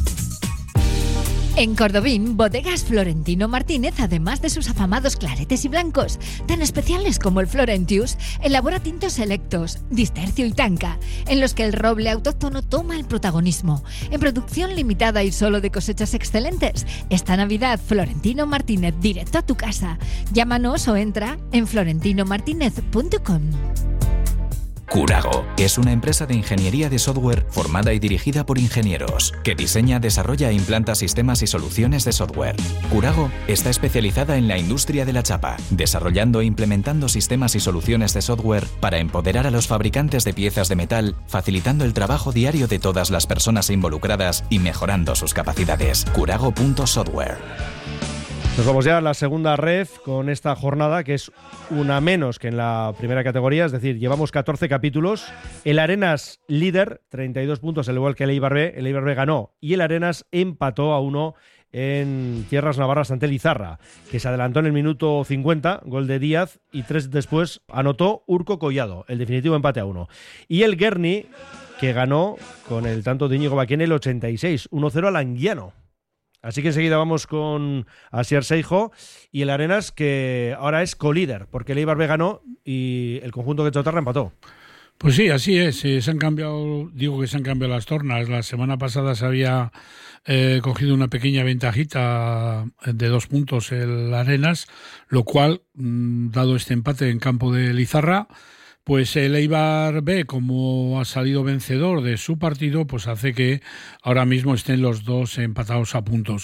En Cordobín, Bodegas Florentino Martínez, además de sus afamados claretes y blancos, tan especiales como el Florentius, elabora tintos selectos, Distercio y Tanca, en los que el roble autóctono toma el protagonismo. En producción limitada y solo de cosechas excelentes, esta Navidad Florentino Martínez directo a tu casa. Llámanos o entra en florentino martínez punto com. Curago es una empresa de ingeniería de software formada y dirigida por ingenieros, que diseña, desarrolla e implanta sistemas y soluciones de software. Curago está especializada en la industria de la chapa, desarrollando e implementando sistemas y soluciones de software para empoderar a los fabricantes de piezas de metal, facilitando el trabajo diario de todas las personas involucradas y mejorando sus capacidades. Curago punto software. Nos vamos ya a la segunda ref con esta jornada, que es una menos que en la primera categoría, es decir, llevamos catorce capítulos. El Arenas líder, treinta y dos puntos, al igual que el Eibar B. El Eibar B ganó y el Arenas empató a uno en tierras navarras ante el Izarra, que se adelantó en el minuto cincuenta, gol de Díaz, y tres después anotó Urco Collado, el definitivo empate a uno. Y el Guerni, que ganó con el tanto de Íñigo Baquén el ochenta y seis, uno cero al Anguiano. Así que enseguida vamos con Asier Seijo y el Arenas, que ahora es colíder, porque el Eibar B ganó y el conjunto que Chotarra empató. Pues sí, así es. Eh, se han cambiado, digo que se han cambiado las tornas. La semana pasada se había eh, cogido una pequeña ventajita de dos puntos el Arenas, lo cual, mmm, dado este empate en campo de Lizarra, pues el Eibar B, como ha salido vencedor de su partido, pues hace que ahora mismo estén los dos empatados a puntos.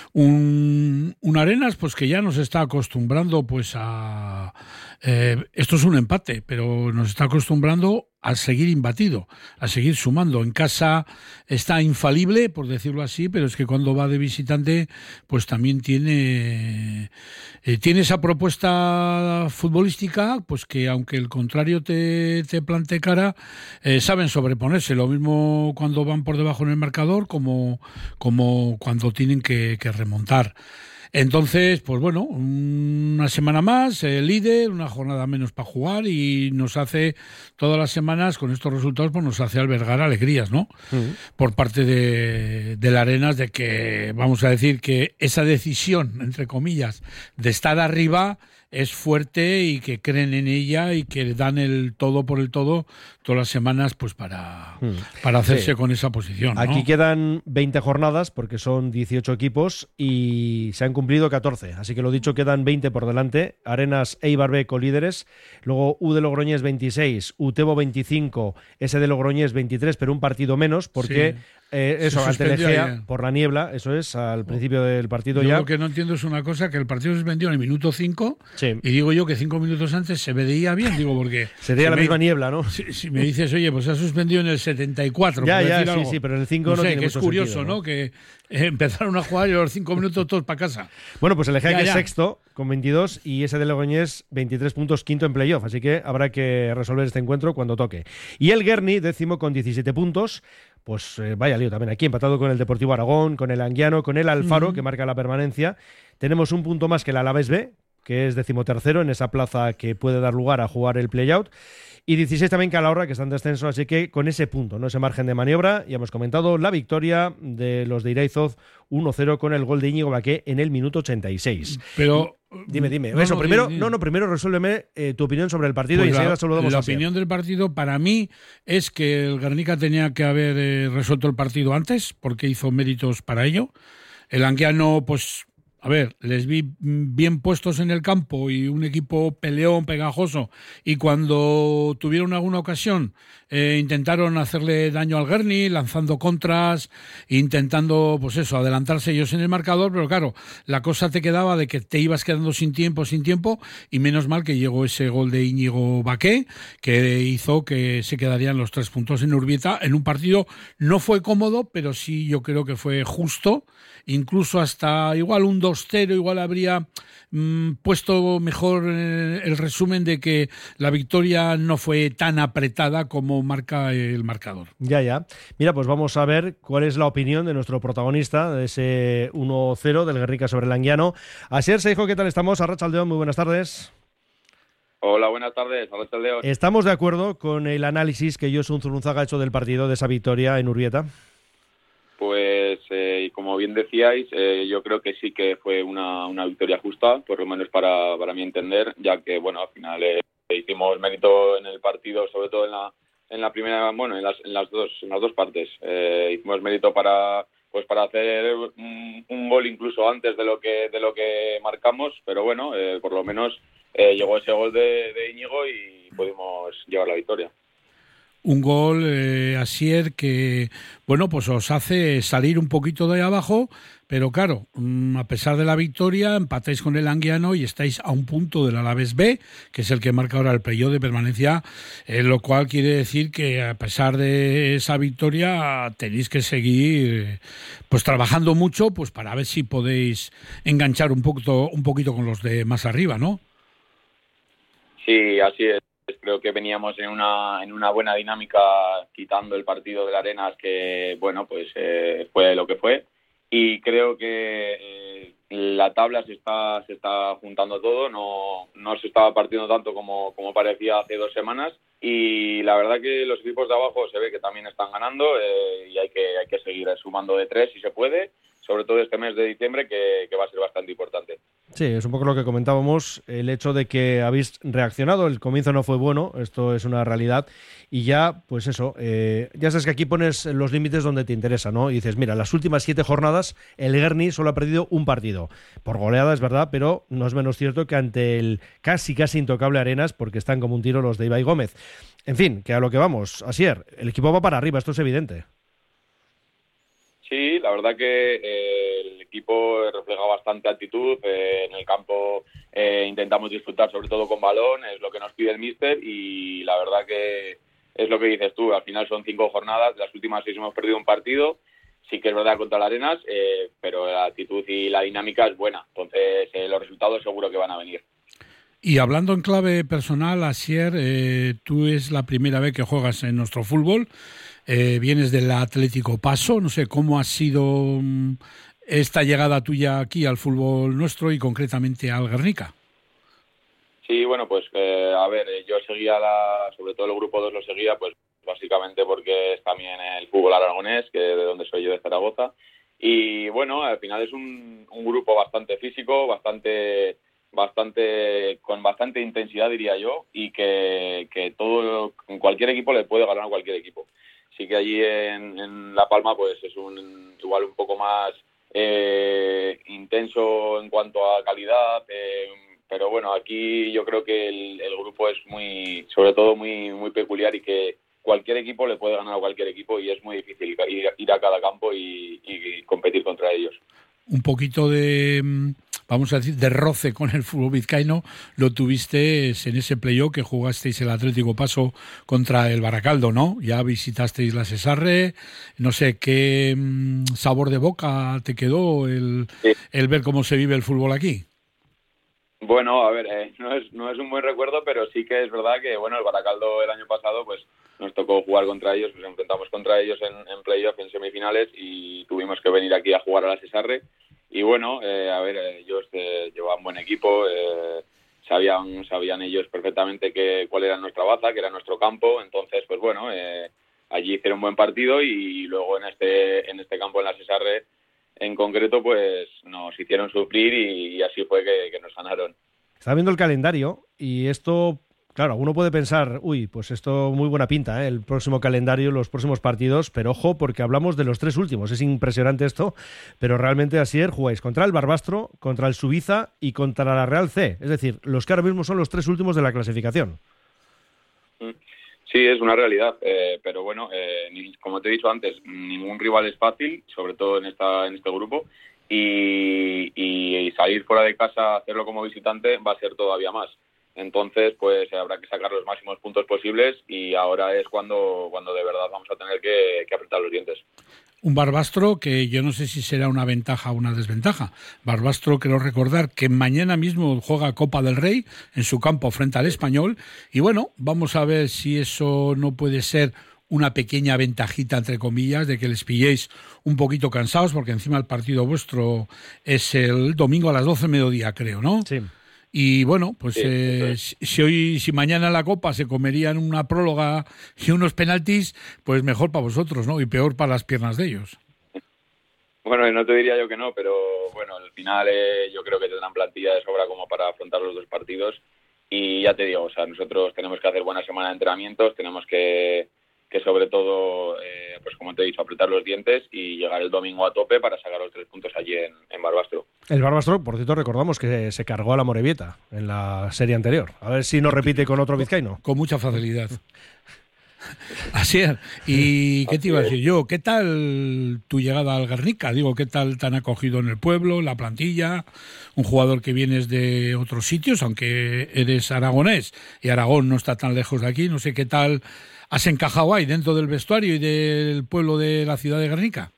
Un, un Arenas pues que ya nos está acostumbrando pues a... Eh, esto es un empate, pero nos está acostumbrando a seguir imbatido, a seguir sumando. En casa está infalible, por decirlo así, pero es que cuando va de visitante, pues también tiene eh, tiene esa propuesta futbolística, pues que aunque el contrario te, te plantee cara, eh, saben sobreponerse. Lo mismo cuando van por debajo en el marcador, como, como cuando tienen que, que remontar. Entonces, pues bueno, una semana más, el eh, líder, una jornada menos para jugar y nos hace, todas las semanas con estos resultados, pues nos hace albergar alegrías, ¿no? Uh-huh. Por parte de, de la Arenas, de que, vamos a decir, que esa decisión, entre comillas, de estar arriba es fuerte y que creen en ella y que dan el todo por el todo todas las semanas pues para, hmm. para hacerse sí. con esa posición, ¿no? Aquí quedan veinte jornadas porque son dieciocho equipos y se han cumplido catorce, así que lo dicho, quedan veinte por delante. Arenas, Eibar B colíderes, luego U de Logroñés veintiséis, Utebo veinticinco, S de Logroñés veintitrés, pero un partido menos porque sí. Eh, eso, ante el Egea, por la niebla, eso es, al principio del partido. Yo ya. Lo que no entiendo es una cosa, que el partido se suspendió en el minuto cinco, sí. y digo yo que cinco minutos antes se veía bien, digo, porque... Sería si la me, misma niebla, ¿no? Si, si me dices, oye, pues se ha suspendido en el setenta y cuatro, ya, por ya, decir sí, algo. sí, pero en el cinco no, no sé, tiene que mucho es curioso, sentido, ¿no? ¿no? Que eh, empezaron a jugar y a los cinco minutos todos para casa. Bueno, pues el Egea ya, que ya. es sexto, con veintidós, y ese de Logroñés, veintitrés puntos, quinto en playoff, así que habrá que resolver este encuentro cuando toque. Y el Guerni, décimo, con diecisiete puntos, pues eh, vaya lío también aquí, empatado con el Deportivo Aragón, con el Anguiano, con el Alfaro, uh-huh. que marca la permanencia. Tenemos un punto más que el Alavés B, que es decimotercero en esa plaza que puede dar lugar a jugar el play-out. Y dieciséis también Calahorra, que está en descenso, así que con ese punto, no ese margen de maniobra, ya hemos comentado la victoria de los de Iraizoz uno cero con el gol de Íñigo Baqué en el minuto ochenta y seis. Pero... Dime, dime. No, Eso, no, primero, di, di. no, no, primero resuélveme eh, tu opinión sobre el partido pues y enseguida la, saludamos la a opinión Asier. del partido, para mí, es que el Guernica tenía que haber eh, resuelto el partido antes, porque hizo méritos para ello. El Anguiano, pues... A ver, les vi bien puestos en el campo y un equipo peleón, pegajoso, y cuando tuvieron alguna ocasión eh, intentaron hacerle daño al Guerni, lanzando contras, intentando, pues eso, adelantarse ellos en el marcador, pero claro, la cosa te quedaba de que te ibas quedando sin tiempo, sin tiempo, y menos mal que llegó ese gol de Íñigo Baqué, que hizo que se quedarían los tres puntos en Urbieta, en un partido no fue cómodo, pero sí yo creo que fue justo, incluso hasta igual un dos cero, igual habría mmm, puesto mejor eh, el resumen de que la victoria no fue tan apretada como marca el marcador. Ya, ya. Mira, pues vamos a ver cuál es la opinión de nuestro protagonista de ese uno cero del Guernica sobre el Anguiano. Asier Seijo, ¿qué tal estamos? Arratsaldeon, muy buenas tardes. Hola, buenas tardes. Arratsaldeon. ¿Estamos de acuerdo con el análisis que Josun Zurunzaga ha hecho del partido, de esa victoria en Urbieta? Pues, eh, como bien decíais, eh, yo creo que sí que fue una, una victoria justa, por lo menos para, para mi entender, ya que, bueno, al final eh, hicimos mérito en el partido, sobre todo en la en la primera, bueno, en las, en las dos en las dos partes. Eh, hicimos mérito para pues para hacer un, un gol incluso antes de lo que de lo que marcamos, pero bueno, eh, por lo menos eh, llegó ese gol de, de Íñigo y pudimos llevar la victoria. Un gol, eh, Asier, que, bueno, pues os hace salir un poquito de ahí abajo, pero claro, mmm, a pesar de la victoria, empatáis con el Anguiano y estáis a un punto del Alavés B, que es el que marca ahora el playoff de permanencia, eh, lo cual quiere decir que a pesar de esa victoria tenéis que seguir pues trabajando mucho pues para ver si podéis enganchar un poquito, un poquito con los de más arriba, ¿no? Sí, así es. Creo que veníamos en una en una buena dinámica, quitando el partido de la Arenas, que bueno, pues eh, fue lo que fue, y creo que eh, la tabla se está se está juntando todo, no no se estaba partiendo tanto como como parecía hace dos semanas, y la verdad que los equipos de abajo se ve que también están ganando, eh, y hay que hay que seguir sumando de tres si se puede. sobre todo este mes de diciembre, que, que va a ser bastante importante. Sí, es un poco lo que comentábamos, el hecho de que habéis reaccionado, el comienzo no fue bueno, esto es una realidad, y ya, pues eso, eh, ya sabes que aquí pones los límites donde te interesa, ¿no? Y dices, mira, las últimas siete jornadas el Guerni solo ha perdido un partido, por goleada es verdad, pero no es menos cierto que ante el casi casi intocable Arenas, porque están como un tiro los de Ibai Gómez. En fin, que a lo que vamos, Asier, el equipo va para arriba, esto es evidente. Sí, la verdad que eh, el equipo refleja bastante actitud, eh, en el campo eh, intentamos disfrutar sobre todo con balón, es lo que nos pide el míster y la verdad que es lo que dices tú, al final son cinco jornadas, de las últimas seis hemos perdido un partido, sí que es verdad contra el Arenas, eh, pero la actitud y la dinámica es buena, entonces eh, los resultados seguro que van a venir. Y hablando en clave personal, Asier, eh, tú es la primera vez que juegas en nuestro fútbol, eh, vienes del Atlético Paso, no sé cómo ha sido um, esta llegada tuya aquí al fútbol nuestro y concretamente al Guernica. Sí, bueno, pues eh, a ver, yo seguía, la, sobre todo el grupo dos lo seguía, pues básicamente porque es también el fútbol aragonés, que de donde soy yo, de Zaragoza, y bueno, al final es un, un grupo bastante físico, bastante... bastante con bastante intensidad diría yo y que, que todo en cualquier equipo le puede ganar a cualquier equipo. Sí que allí en, en La Palma pues es un igual un poco más eh, intenso en cuanto a calidad, eh, pero bueno, aquí yo creo que el, el grupo es muy, sobre todo muy muy peculiar y que cualquier equipo le puede ganar a cualquier equipo y es muy difícil ir, ir a cada campo y, y competir contra ellos. Un poquito de, vamos a decir, de roce con el fútbol vizcaíno lo tuviste en ese playoff que jugasteis el Atlético Paso contra el Baracaldo, ¿no? Ya visitasteis la Cesarre, no sé, ¿qué mmm, sabor de boca te quedó el, sí. el ver cómo se vive el fútbol aquí? Bueno, a ver, eh, no es no es un buen recuerdo, pero sí que es verdad que, bueno, el Baracaldo el año pasado, pues nos tocó jugar contra ellos, nos enfrentamos contra ellos en, en playoff, en semifinales, y tuvimos que venir aquí a jugar a la Cesarre. Y bueno, eh, a ver, ellos eh, llevaban buen equipo, eh, sabían sabían ellos perfectamente que, cuál era nuestra baza, que era nuestro campo, entonces, pues bueno, eh, allí hicieron un buen partido y luego en este en este campo, en la Cesarre, en concreto, pues nos hicieron sufrir y, y así fue que, que nos ganaron. Estaba viendo el calendario y esto... Claro, uno puede pensar, uy, pues esto muy buena pinta, ¿eh? El próximo calendario, los próximos partidos, pero ojo, porque hablamos de los tres últimos, es impresionante esto, pero realmente Asier jugáis contra el Barbastro, contra el Subiza y contra la Real C, es decir, los que ahora mismo son los tres últimos de la clasificación. Sí, es una realidad, eh, pero bueno, eh, como te he dicho antes, ningún rival es fácil, sobre todo en esta en este grupo, y, y salir fuera de casa, hacerlo como visitante, va a ser todavía más. Entonces, pues habrá que sacar los máximos puntos posibles y ahora es cuando, cuando de verdad vamos a tener que, que apretar los dientes. Un Barbastro que yo no sé si será una ventaja o una desventaja. Barbastro, creo recordar que mañana mismo juega Copa del Rey en su campo frente al Español y bueno, vamos a ver si eso no puede ser una pequeña ventajita, entre comillas, de que les pilléis un poquito cansados, porque encima el partido vuestro es el domingo a las doce de mediodía, creo, ¿no? Sí. Y bueno, pues sí, eh, si, si hoy, si mañana la Copa se comerían una próloga y unos penaltis, pues mejor para vosotros, ¿no? Y peor para las piernas de ellos. Bueno, no te diría yo que no, pero bueno, al final eh, yo creo que tendrán plantilla de sobra como para afrontar los dos partidos. Y ya te digo, o sea, nosotros tenemos que hacer buena semana de entrenamientos, tenemos que, que sobre todo, eh, pues como te he dicho, apretar los dientes y llegar el domingo a tope para sacar los tres puntos allí en, en Barbastro. El Barbastro, por cierto, recordamos que se cargó a la Morevieta en la serie anterior. A ver si no repite con otro vizcaíno. Con mucha facilidad. Así es. ¿Y qué te iba a decir yo? ¿Qué tal tu llegada al Guernica? Digo, ¿qué tal te han acogido en el pueblo, la plantilla? Un jugador que vienes de otros sitios, aunque eres aragonés, y Aragón no está tan lejos de aquí. No sé qué tal has encajado ahí dentro del vestuario y del pueblo de la ciudad de Guernica.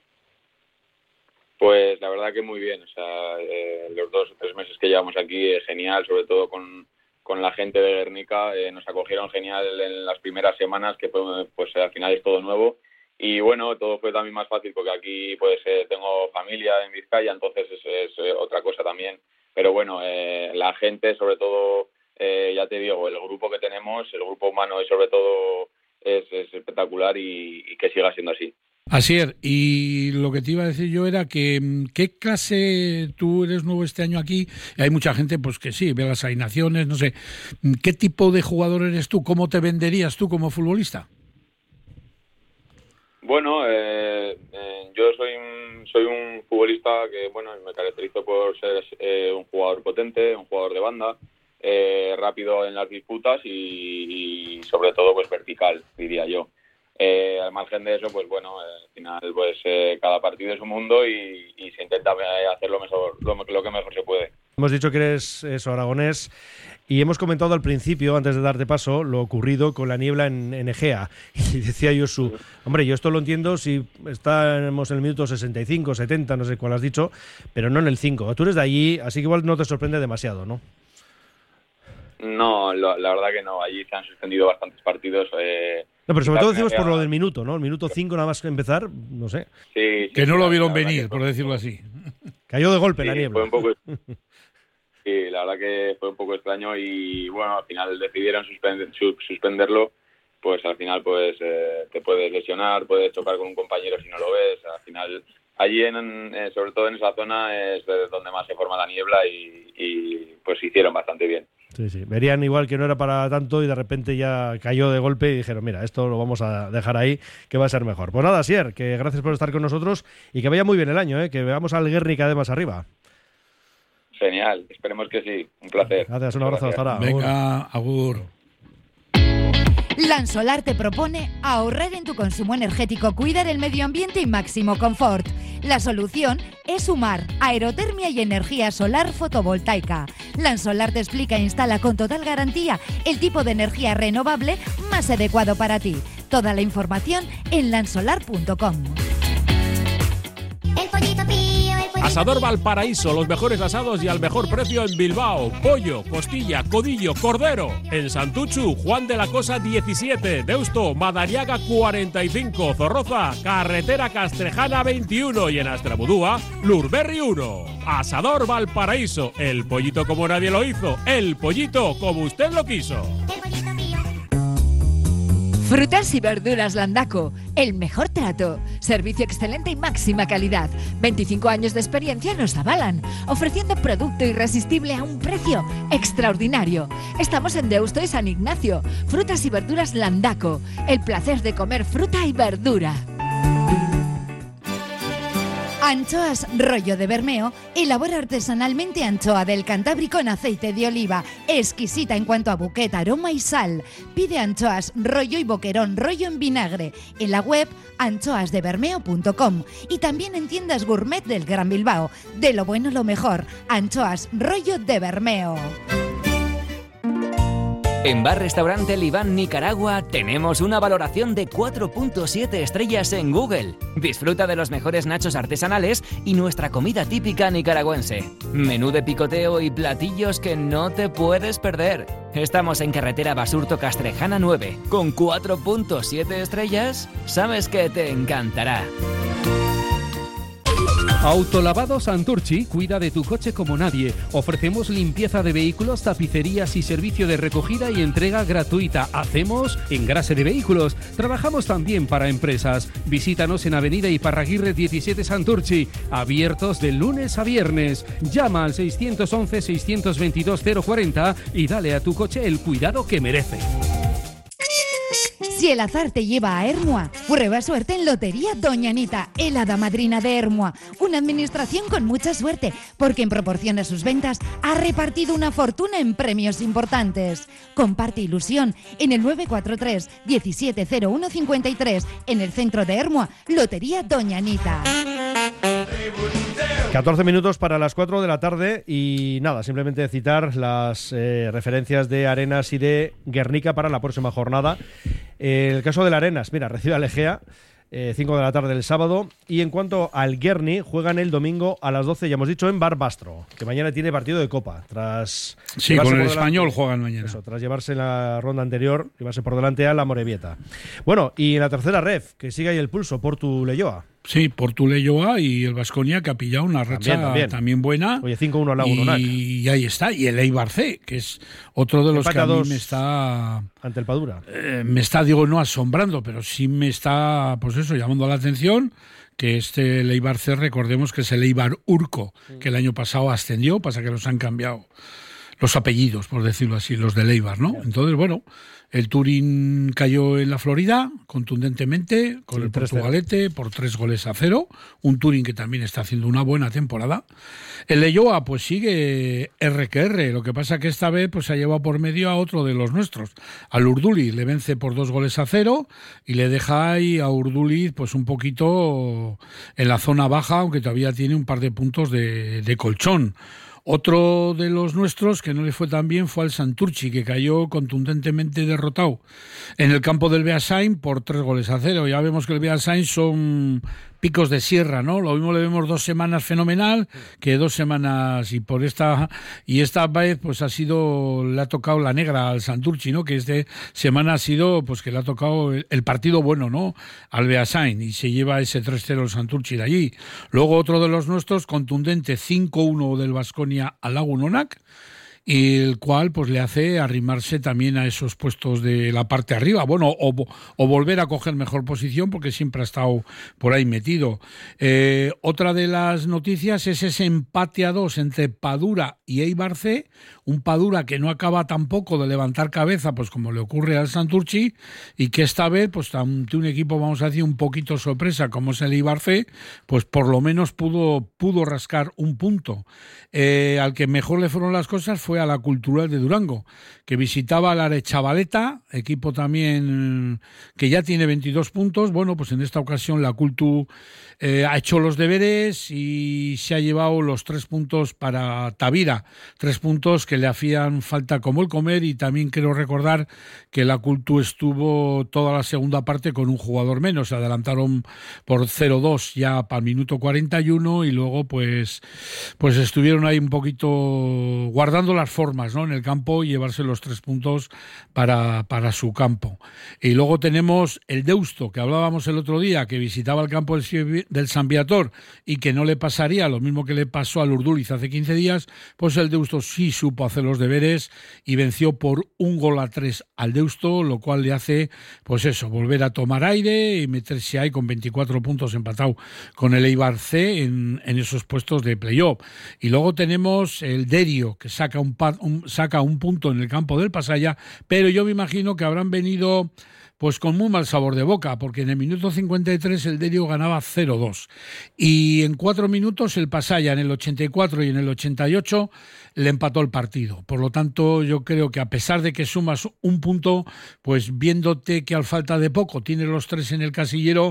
Pues la verdad que muy bien, o sea, eh, los dos o tres meses que llevamos aquí es genial, sobre todo con, con la gente de Guernica, eh, nos acogieron genial en las primeras semanas, que fue, pues al final es todo nuevo, y bueno, todo fue también más fácil porque aquí pues eh, tengo familia en Vizcaya, entonces es, es eh, otra cosa también, pero bueno, eh, la gente, sobre todo, eh, ya te digo, el grupo que tenemos, el grupo humano y sobre todo es, es espectacular y, y que siga siendo así. Asier, y lo que te iba a decir yo era que ¿qué clase, tú eres nuevo este año aquí, y hay mucha gente pues que sí, ve las alineaciones, no sé, ¿qué tipo de jugador eres tú? ¿Cómo te venderías tú como futbolista? Bueno, eh, eh, yo soy un, soy un futbolista que, bueno, me caracterizo por ser eh, un jugador potente, un jugador de banda, eh, rápido en las disputas y, y sobre todo pues vertical, diría yo. Eh, al margen de eso, pues bueno, eh, al final pues eh, cada partido es un mundo y, y se intenta hacer lo mejor, lo, lo que mejor se puede. Hemos dicho que eres eso, aragonés, y hemos comentado al principio, antes de darte paso, lo ocurrido con la niebla en, en Egea. Y decía Josu, hombre, yo esto lo entiendo si estamos en el minuto sesenta y cinco, setenta, no sé cuál has dicho, pero no en el cinco. Tú eres de allí, así que igual no te sorprende demasiado, ¿no? No, lo, la verdad que no. Allí se han suspendido bastantes partidos. Eh, no, pero sobre todo decimos por lo del minuto, ¿no? El minuto cinco nada más que empezar, no sé. Sí, sí, que no sí, lo vieron la venir, que por decirlo así. Cayó de golpe sí, la niebla. Fue un poco, sí, la verdad que fue un poco extraño y bueno, al final decidieron suspender, suspenderlo. Pues al final pues eh, te puedes lesionar, puedes chocar con un compañero si no lo ves. Al final, allí, en, eh, sobre todo en esa zona, es donde más se forma la niebla y, y pues hicieron bastante bien. Sí, sí. Verían igual que no era para tanto y de repente ya cayó de golpe y dijeron, mira, esto lo vamos a dejar ahí, que va a ser mejor. Pues nada, Asier, que gracias por estar con nosotros y que vaya muy bien el año, ¿eh? Que veamos al Guernica de más arriba. Genial, esperemos que sí. Un placer. Gracias, un abrazo, hasta ahora. Venga, agur. Lansolar te propone ahorrar en tu consumo energético, cuidar el medio ambiente y máximo confort. La solución es sumar aerotermia y energía solar fotovoltaica. Lansolar te explica e instala con total garantía el tipo de energía renovable más adecuado para ti. Toda la información en lansolar punto com. Asador Valparaíso, los mejores asados y al mejor precio en Bilbao. Pollo, costilla, codillo, cordero. En Santuchu, Juan de la Cosa diecisiete. Deusto, Madariaga cuarenta y cinco. Zorroza, Carretera Castrejana veintiuno. Y en Astrabudúa, Lurberri uno. Asador Valparaíso, el pollito como nadie lo hizo. El pollito como usted lo quiso. Frutas y verduras Landaco, el mejor trato, servicio excelente y máxima calidad. veinticinco años de experiencia nos avalan, ofreciendo producto irresistible a un precio extraordinario. Estamos en Deusto y San Ignacio. Frutas y verduras Landaco, el placer de comer fruta y verdura. Anchoas Rollo de Bermeo elabora artesanalmente anchoa del Cantábrico en aceite de oliva, exquisita en cuanto a buquet, aroma y sal. Pide anchoas Rollo y boquerón Rollo en vinagre en la web anchoas de bermeo punto com y también en tiendas gourmet del Gran Bilbao. De lo bueno lo mejor, Anchoas Rollo de Bermeo. En Bar Restaurante El Iván Nicaragua tenemos una valoración de cuatro punto siete estrellas en Google. Disfruta de los mejores nachos artesanales y nuestra comida típica nicaragüense. Menú de picoteo y platillos que no te puedes perder. Estamos en carretera Basurto Castrejana nueve. Con cuatro punto siete estrellas, sabes que te encantará. Autolavado Santurchi cuida de tu coche como nadie. Ofrecemos limpieza de vehículos, tapicerías y servicio de recogida y entrega gratuita. Hacemos engrase de vehículos. Trabajamos también para empresas. Visítanos en Avenida Iparraguirre diecisiete Santurchi. Abiertos de lunes a viernes. Llama al seiscientos once, seiscientos veintidós, cero cuarenta y dale a tu coche el cuidado que merece. Si el azar te lleva a Ermua, prueba suerte en Lotería Doña Anita, el hada madrina de Ermua. Una administración con mucha suerte, porque en proporción a sus ventas ha repartido una fortuna en premios importantes. Comparte ilusión en el nueve cuatro tres, diecisiete cero uno cincuenta y tres, en el centro de Ermua, Lotería Doña Anita. catorce minutos para las cuatro de la tarde y nada, simplemente citar las eh, referencias de Arenas y de Guernica para la próxima jornada. Eh, el caso del Arenas, mira, recibe al Egea, eh, cinco de la tarde del sábado, y en cuanto al Guerni, juegan el domingo a las doce, ya hemos dicho, en Barbastro, que mañana tiene partido de Copa, tras... Sí, con el Español juegan mañana. Eso, tras llevarse en la ronda anterior, llevarse por delante a la Morevieta. Bueno, y en la tercera ref, que sigue ahí el pulso, Portu Leioa. Sí, Portu Leioa y el Baskonia, que ha pillado una racha también, también. también buena. Oye, cinco uno al Lagunonac. Y, y ahí está. Y el Eibar C, que es otro de los Empate que a mí dos me está... ante el Padura. Eh, me está, digo, no asombrando, pero sí me está, pues eso, llamando la atención que este Eibar C, recordemos que es el Eibar Urco, que el año pasado ascendió, pasa que los han cambiado los apellidos, por decirlo así, los del Eibar, ¿no? Entonces, bueno, el Turín cayó en la Florida contundentemente con Sí, el tres cero. Portugalete por tres goles a cero, un Turín que también está haciendo una buena temporada. El Leioa pues sigue R que R, lo que pasa que esta vez pues se ha llevado por medio a otro de los nuestros, al Urduliz, le vence por dos goles a cero y le deja ahí a Urduliz pues un poquito en la zona baja, aunque todavía tiene un par de puntos de, de colchón. Otro de los nuestros que no le fue tan bien fue al Santurchi, que cayó contundentemente derrotado en el campo del Beasain por tres goles a cero. Ya vemos que el Beasain son picos de sierra, ¿no? Lo mismo le vemos dos semanas fenomenal que dos semanas y por esta y esta vez pues ha sido, le ha tocado la negra al Santurchi, ¿no? Que esta semana ha sido pues que le ha tocado el, el partido bueno, ¿no? Al Beasain y se lleva ese tres cero el Santurchi de allí. Luego otro de los nuestros, contundente, cinco uno del Baskonia al Lagunonac, y el cual pues le hace arrimarse también a esos puestos de la parte arriba, bueno, o, o volver a coger mejor posición porque siempre ha estado por ahí metido. Eh, otra de las noticias es ese empate a dos entre Padura y Eibar C, un Padura que no acaba tampoco de levantar cabeza, pues como le ocurre al Santurchi, y que esta vez, pues ante un equipo, vamos a decir, un poquito sorpresa como es el Eibar C, pues por lo menos pudo, pudo rascar un punto. Eh, al que mejor le fueron las cosas fue a la Cultural de Durango, que visitaba al Arechavaleta, equipo también que ya tiene veintidós puntos. Bueno, pues en esta ocasión la Cultu eh, ha hecho los deberes y se ha llevado los tres puntos para Tavira, tres puntos que le hacían falta como el comer, y también quiero recordar que la Cultu estuvo toda la segunda parte con un jugador menos, se adelantaron por cero dos ya para el minuto cuarenta y uno y luego pues, pues estuvieron ahí un poquito guardando las formas, ¿no? En el campo y llevarse los tres puntos para, para su campo. Y luego tenemos el Deusto, que hablábamos el otro día, que visitaba el campo del, del San Viator y que no le pasaría lo mismo que le pasó al Urduliz hace quince días, pues el Deusto sí supo hacer los deberes y venció por un gol a tres al Deusto, lo cual le hace, pues eso, volver a tomar aire y meterse ahí con veinticuatro puntos empatado con el Eibar C en, en esos puestos de playoff. Y luego tenemos el Derio, que saca un, un, saca un punto en el campo del Pasaya, pero yo me imagino que habrán venido pues con muy mal sabor de boca, porque en el minuto cincuenta y tres el Derio ganaba cero dos y en cuatro minutos el Pasaya, en el ochenta y cuatro y en el ochenta y ocho, le empató el partido. Por lo tanto, yo creo que a pesar de que sumas un punto, pues viéndote que al falta de poco tienes los tres en el casillero,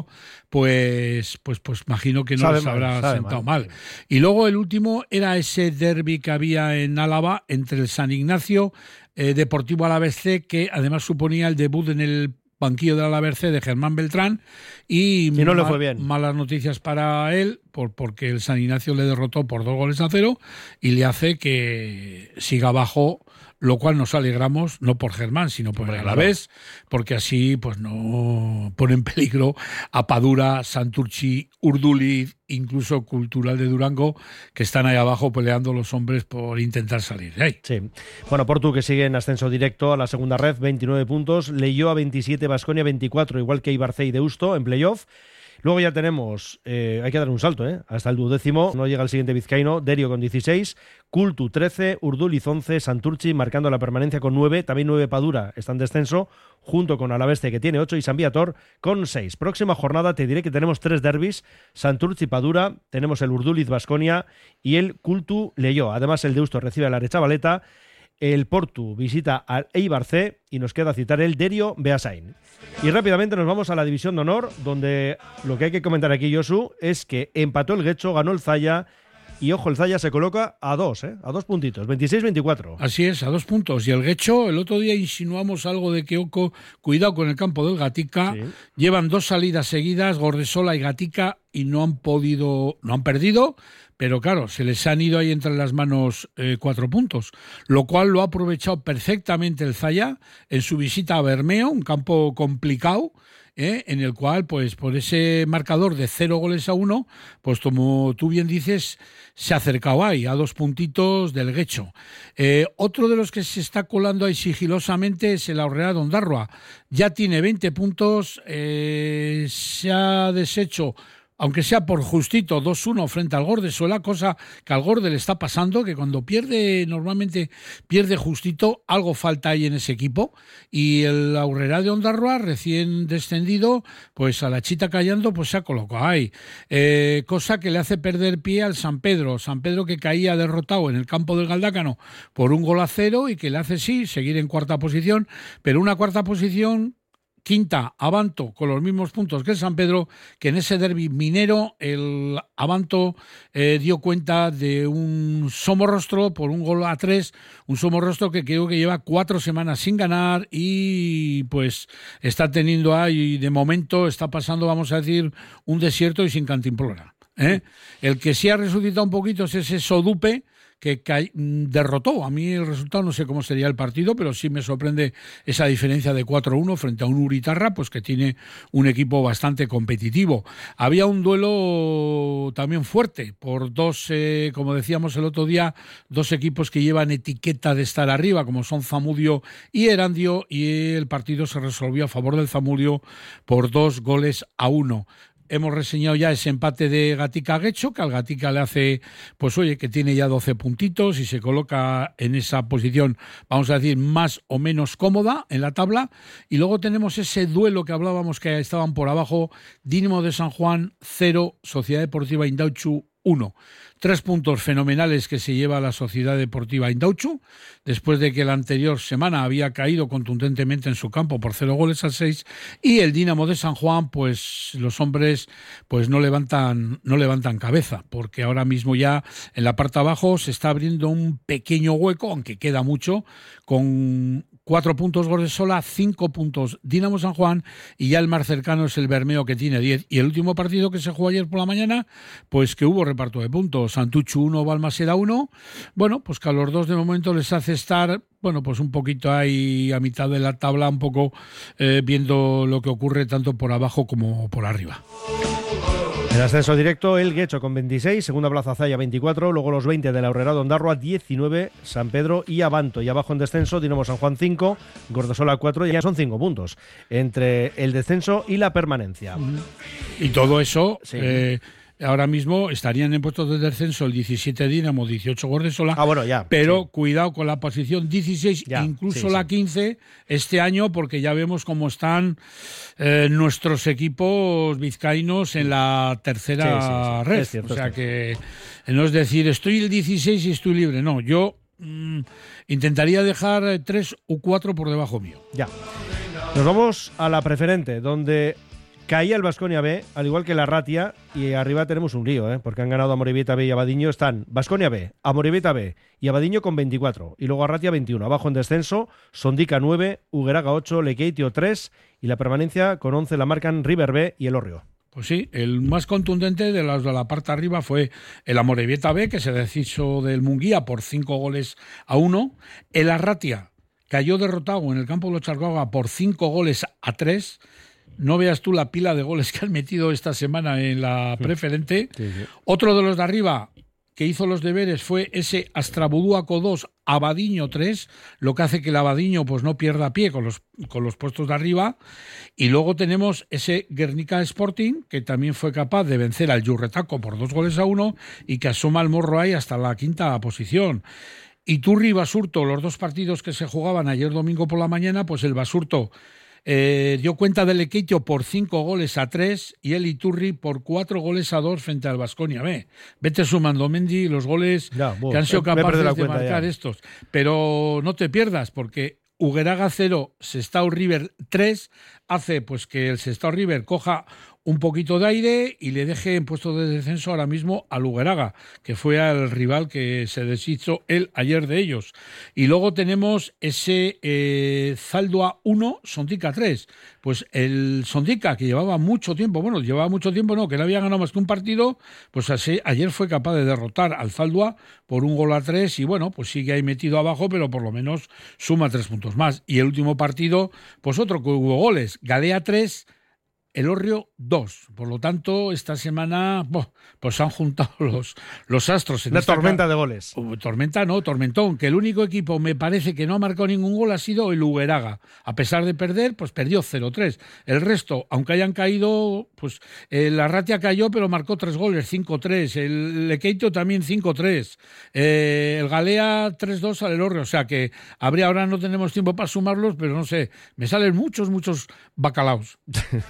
pues pues pues imagino que no sabe les mal, habrá sentado mal. mal. Y luego el último era ese derbi que había en Álava entre el San Ignacio eh, Deportivo Alavés C, que además suponía el debut en el banquillo de Alavés C de Germán Beltrán, y, y no mal, le fue bien. Malas noticias para él, por, porque el San Ignacio le derrotó por dos goles a cero y le hace que siga abajo, lo cual nos alegramos, no por Germán, sino por el Alavés, porque así pues no pone en peligro a Padura, Santurchi, Urduliz, incluso Cultural de Durango, que están ahí abajo peleando los hombres por intentar salir de ahí. Sí. Bueno, Portu, que sigue en ascenso directo a la segunda red, veintinueve puntos, Leioa veintisiete, Baskonia veinticuatro, igual que Eibar C y Deusto en playoff. Luego ya tenemos, eh, hay que dar un salto, ¿eh? Hasta el duodécimo, no llega el siguiente vizcaíno, Derio con dieciséis, Cultu trece, Urduliz once, Santurchi marcando la permanencia con nueve, también nueve Padura está en descenso, junto con Alavés C, que tiene ocho, y San Viator con seis. Próxima jornada te diré que tenemos tres derbis, Santurchi Padura, tenemos el Urduliz Baskonia y el Cultu Leioa. Además el Deusto recibe a la Arechavaleta, el Portu visita al Eibar C y nos queda citar el Derio Beasain. Y rápidamente nos vamos a la División de Honor, donde lo que hay que comentar aquí, Josu, es que empató el Guecho, ganó el Zaya, y ojo, el Zaya se coloca a dos, ¿eh? A dos puntitos, veintiséis veinticuatro. Así es, a dos puntos. Y el Guecho, el otro día insinuamos algo de que, oco, cuidado con el campo del Gatica, sí. Llevan dos salidas seguidas, Gordesola y Gatica, y no han podido, no han perdido, pero claro, se les han ido ahí entre las manos eh, cuatro puntos, lo cual lo ha aprovechado perfectamente el Zaya en su visita a Bermeo, un campo complicado, ¿eh? En el cual, pues por ese marcador de cero goles a uno, pues como tú bien dices, se ha acercado ahí a dos puntitos del Guecho. Eh, otro de los que se está colando ahí sigilosamente es el Aurrera de Ondarroa. Ya tiene veinte puntos, eh, se ha deshecho, aunque sea por justito, dos uno frente al Gordesola, cosa que al Gorde le está pasando, que cuando pierde, normalmente pierde justito, algo falta ahí en ese equipo, y el Aurrera de Ondarroa, recién descendido, pues a la chita callando, pues se ha colocado ahí, eh, cosa que le hace perder pie al San Pedro, San Pedro que caía derrotado en el campo del Galdácano por un gol a cero, y que le hace, sí, seguir en cuarta posición, pero una cuarta posición quinta, Abanto, con los mismos puntos que el San Pedro, que en ese derbi minero el Abanto eh, dio cuenta de un Somorrostro por un gol a tres, un Somorrostro que creo que lleva cuatro semanas sin ganar y pues está teniendo ahí, de momento está pasando, vamos a decir, un desierto y sin cantimplora, ¿eh? El que sí ha resucitado un poquito es ese Sodupe, que ca- derrotó. A mí el resultado no sé cómo sería el partido, pero sí me sorprende esa diferencia de cuatro uno frente a un Uritarra, pues que tiene un equipo bastante competitivo. Había un duelo también fuerte por dos, eh, como decíamos el otro día, dos equipos que llevan etiqueta de estar arriba, como son Zamudio y Erandio, y el partido se resolvió a favor del Zamudio por dos goles a uno. Hemos reseñado ya ese empate de Gatica-Guecho, que al Gatica le hace, pues oye, que tiene ya doce puntitos y se coloca en esa posición, vamos a decir, más o menos cómoda en la tabla. Y luego tenemos ese duelo que hablábamos que estaban por abajo, Dinamo de San Juan cero, Sociedad Deportiva Indautxu uno. Tres puntos fenomenales que se lleva la Sociedad Deportiva Indautxu, después de que la anterior semana había caído contundentemente en su campo por cero goles a seis, y el Dinamo de San Juan, pues los hombres pues no levantan, no levantan cabeza, porque ahora mismo ya en la parte abajo se está abriendo un pequeño hueco, aunque queda mucho, con cuatro puntos Gordesola, cinco puntos Dinamo San Juan, y ya el más cercano es el Bermeo, que tiene diez. Y el último partido que se jugó ayer por la mañana, pues que hubo reparto de puntos. Santutxu uno, Balmaseda uno. Bueno, pues que a los dos de momento les hace estar, bueno, pues un poquito ahí a mitad de la tabla, un poco eh, viendo lo que ocurre tanto por abajo como por arriba. En ascenso directo, el Guecho con veintiséis, segunda plaza Zaya veinticuatro, luego los veinte de la Aurrera de Ondarroa diecinueve, San Pedro y Abanto. Y abajo en descenso, Dinamo San Juan cinco, Gordesola cuatro, y ya son cinco puntos entre el descenso y la permanencia. Y todo eso, sí. eh, ahora mismo estarían en puestos de descenso el diecisiete Dinamo, dieciocho Gordesola, ah, bueno, ya, pero sí. Cuidado con la posición dieciséis, ya, incluso sí, la sí. quince este año, porque ya vemos cómo están eh, nuestros equipos vizcaínos en la tercera sí, sí, sí. red. Es cierto, o sea es que no es decir, estoy el dieciséis y estoy libre, no, yo mmm, intentaría dejar tres u cuatro por debajo mío. Ya. Nos vamos a la preferente, donde caía el Baskonia B, al igual que la Ratia, y arriba tenemos un lío, ¿eh? Porque han ganado Amorebieta B y Abadiño. Están Baskonia B, Amorebieta B y Abadiño con veinticuatro, y luego Arratia veintiuno. Abajo en descenso, Sondica nueve, Ugeraga ocho, Lekeitio tres, y la permanencia con once la marcan River B y el Orrio. Pues sí, el más contundente de las de la parte arriba fue el Amorebieta B, que se deshizo del Munguía por cinco goles a uno. El Arratia cayó derrotado en el campo de los Charcoaga por cinco goles a tres. No veas tú la pila de goles que han metido esta semana en la preferente. Sí, sí. Otro de los de arriba que hizo los deberes fue ese Astrabudúaco dos, Abadiño tres, lo que hace que el Abadiño pues no pierda pie con los, con los puestos de arriba. Y luego tenemos ese Guernica Sporting, que también fue capaz de vencer al Yurretaco por dos goles a uno y que asoma el morro ahí hasta la quinta posición. Iturri y Basurto, los dos partidos que se jugaban ayer domingo por la mañana, pues el Basurto Eh, dio cuenta del Lekeitio por cinco goles a tres y el Iturri por cuatro goles a dos frente al Baskonia B. Vete sumando, Mendy, los goles ya, bueno, que han sido capaces de marcar ya. Estos. Pero no te pierdas, porque Ugeraga cero, Sestao River tres, hace pues que el Sestao River coja un poquito de aire y le deje en puesto de descenso ahora mismo a Lugeraga, que fue al rival que se deshizo él ayer de ellos. Y luego tenemos ese eh, Zaldua uno, Sondica tres. Pues el Sondica, que llevaba mucho tiempo, bueno, llevaba mucho tiempo, no, que no había ganado más que un partido, pues así, ayer fue capaz de derrotar al Zaldua por un gol a tres y bueno, pues sigue ahí metido abajo, pero por lo menos suma tres puntos más. Y el último partido, pues otro que hubo goles, Galea tres, Elorrio dos. Por lo tanto, esta semana boh, pues se han juntado los, los astros. En Una esta tormenta ca- de goles. Uh, tormenta no, tormentón. Que el único equipo me parece que no ha marcado ningún gol ha sido el Lugeraga. A pesar de perder, pues perdió cero tres. El resto, aunque hayan caído, pues eh, la Ratia cayó, pero marcó tres goles, cinco tres. El Lequeito también cinco tres. Eh, el Galea tres dos al Elorrio. O sea que habría, ahora no tenemos tiempo para sumarlos, pero no sé, me salen muchos, muchos bacalaos.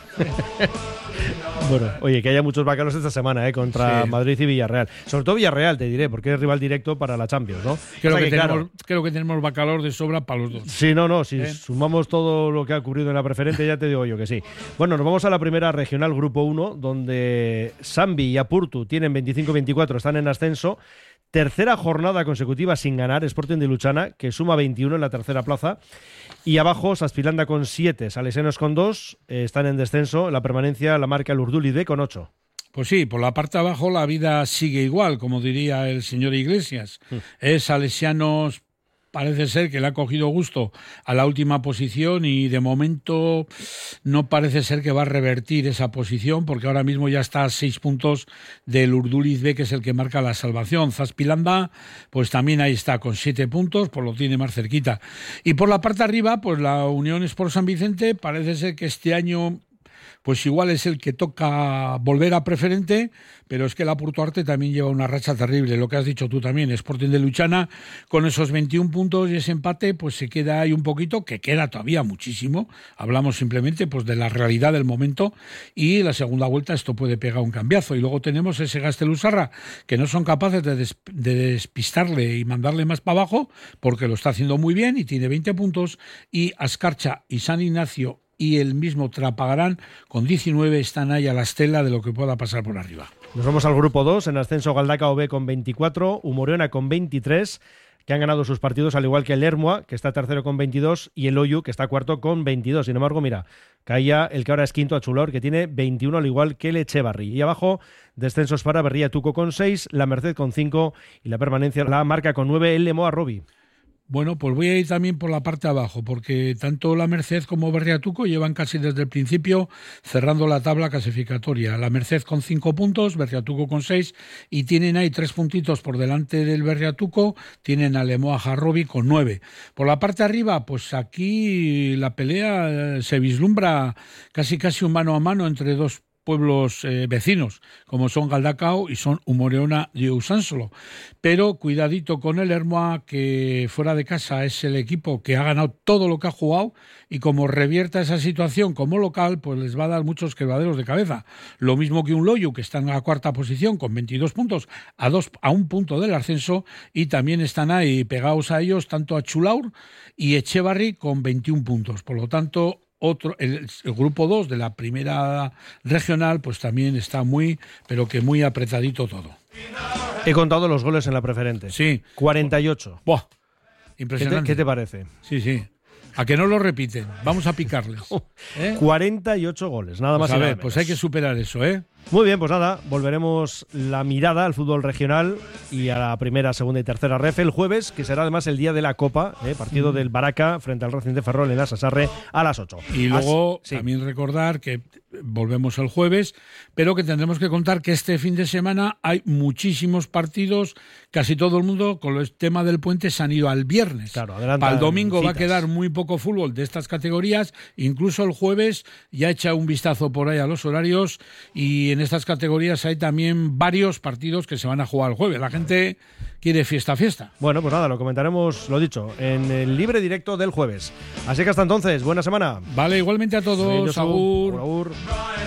Bueno, oye, que haya muchos bacalos esta semana, ¿eh? Contra Sí. Madrid y Villarreal. Sobre todo Villarreal, te diré, porque es rival directo para la Champions, ¿no? Creo, O sea que, que, tenemos, claro, creo que tenemos bacalor de sobra para los dos. sí, no, no, si ¿Eh? sumamos todo lo que ha ocurrido en la preferente, ya te digo yo que sí. Bueno, nos vamos a la primera regional, Grupo uno, donde Sambi y Apurtu tienen veinticinco veinticuatro, están en ascenso. Tercera jornada consecutiva sin ganar, Sporting de Luchana, que suma veintiuno en la tercera plaza. Y abajo, Saspilanda con siete, Salesianos con dos, eh, están en descenso. La permanencia la marca el Urdulide con ocho. Pues sí, por la parte de abajo la vida sigue igual, como diría el señor Iglesias. Mm. Es Salesianos, parece ser que le ha cogido gusto a la última posición y de momento no parece ser que va a revertir esa posición porque ahora mismo ya está a seis puntos del Urduliz B, que es el que marca la salvación. Zaspilanda, pues también ahí está con siete puntos, pues lo tiene más cerquita. Y por la parte de arriba, pues la Unión Sport San Vicente parece ser que este año pues igual es el que toca volver a preferente, pero es que la Porto Arte también lleva una racha terrible, lo que has dicho tú también. Sporting de Luchana, con esos veintiún puntos y ese empate, pues se queda ahí un poquito, que queda todavía muchísimo. Hablamos simplemente pues de la realidad del momento, y la segunda vuelta esto puede pegar un cambiazo. Y luego tenemos ese Gasteluzarra, que no son capaces de, des- de despistarle y mandarle más para abajo, porque lo está haciendo muy bien y tiene veinte puntos, y Ascarcha y San Ignacio y el mismo Trapagarán con diecinueve están ahí a la estela de lo que pueda pasar por arriba. Nos vamos al grupo dos, en ascenso Galdacao B con veinticuatro, Humoreona con veintitrés, que han ganado sus partidos, al igual que el Lermoa, que está tercero con veintidós, y el Oyu, que está cuarto con veintidós. Sin embargo, mira, caía el que ahora es quinto, Achulor, que tiene veintiuno, al igual que el Echevarri. Y abajo, descensos para Berría Tuco con seis, la Merced con cinco, y la permanencia la marca con nueve, el Lemoa Robi. Bueno, pues voy a ir también por la parte de abajo, porque tanto la Merced como Berriatuco llevan casi desde el principio cerrando la tabla clasificatoria. La Merced con cinco puntos, Berriatuco con seis, y tienen ahí tres puntitos por delante del Berriatuco, tienen a Lemoa Jarrobi con nueve. Por la parte de arriba, pues aquí la pelea eh, se vislumbra casi casi un mano a mano entre dos pueblos eh, vecinos, como son Galdacao y son Humoreona y Usánsolo. Pero cuidadito con el Lermoa, que fuera de casa es el equipo que ha ganado todo lo que ha jugado, y como revierta esa situación como local, pues les va a dar muchos quebraderos de cabeza. Lo mismo que un Loyu, que está en la cuarta posición con veintidós puntos, a, dos, a un punto del ascenso, y también están ahí pegados a ellos tanto a Chulaur y Echevarri con veintiún puntos. Por lo tanto, Otro, el, el grupo dos de la primera regional pues también está muy, pero que muy apretadito todo. He contado los goles en la preferente. Sí. cuarenta y ocho. Buah, ¿Qué impresionante. te, qué te parece? Sí, sí. A que no lo repiten. Vamos a picarles. ¿Eh? cuarenta y ocho goles, nada más Pues a y nada ver, pues menos. hay que superar eso, ¿eh? Muy bien, pues nada, volveremos la mirada al fútbol regional y a la primera, segunda y tercera ref el jueves, que será además el día de la Copa, ¿eh? partido Mm. del Baraca frente al Racing de Ferrol en la Sasarre a las ocho. Y luego As- sí. también recordar que volvemos el jueves, pero que tendremos que contar que este fin de semana hay muchísimos partidos, casi todo el mundo con el tema del puente se han ido al viernes. Claro, adelantan Para el domingo va a citas. quedar muy poco fútbol de estas categorías, incluso el jueves ya echa un vistazo por ahí a los horarios, y en estas categorías hay también varios partidos que se van a jugar el jueves. La gente quiere fiesta, fiesta. Bueno, pues nada, lo comentaremos, lo dicho, en el libre directo del jueves. Así que hasta entonces, buena semana. Vale, igualmente a todos. Josu, Agur. agur.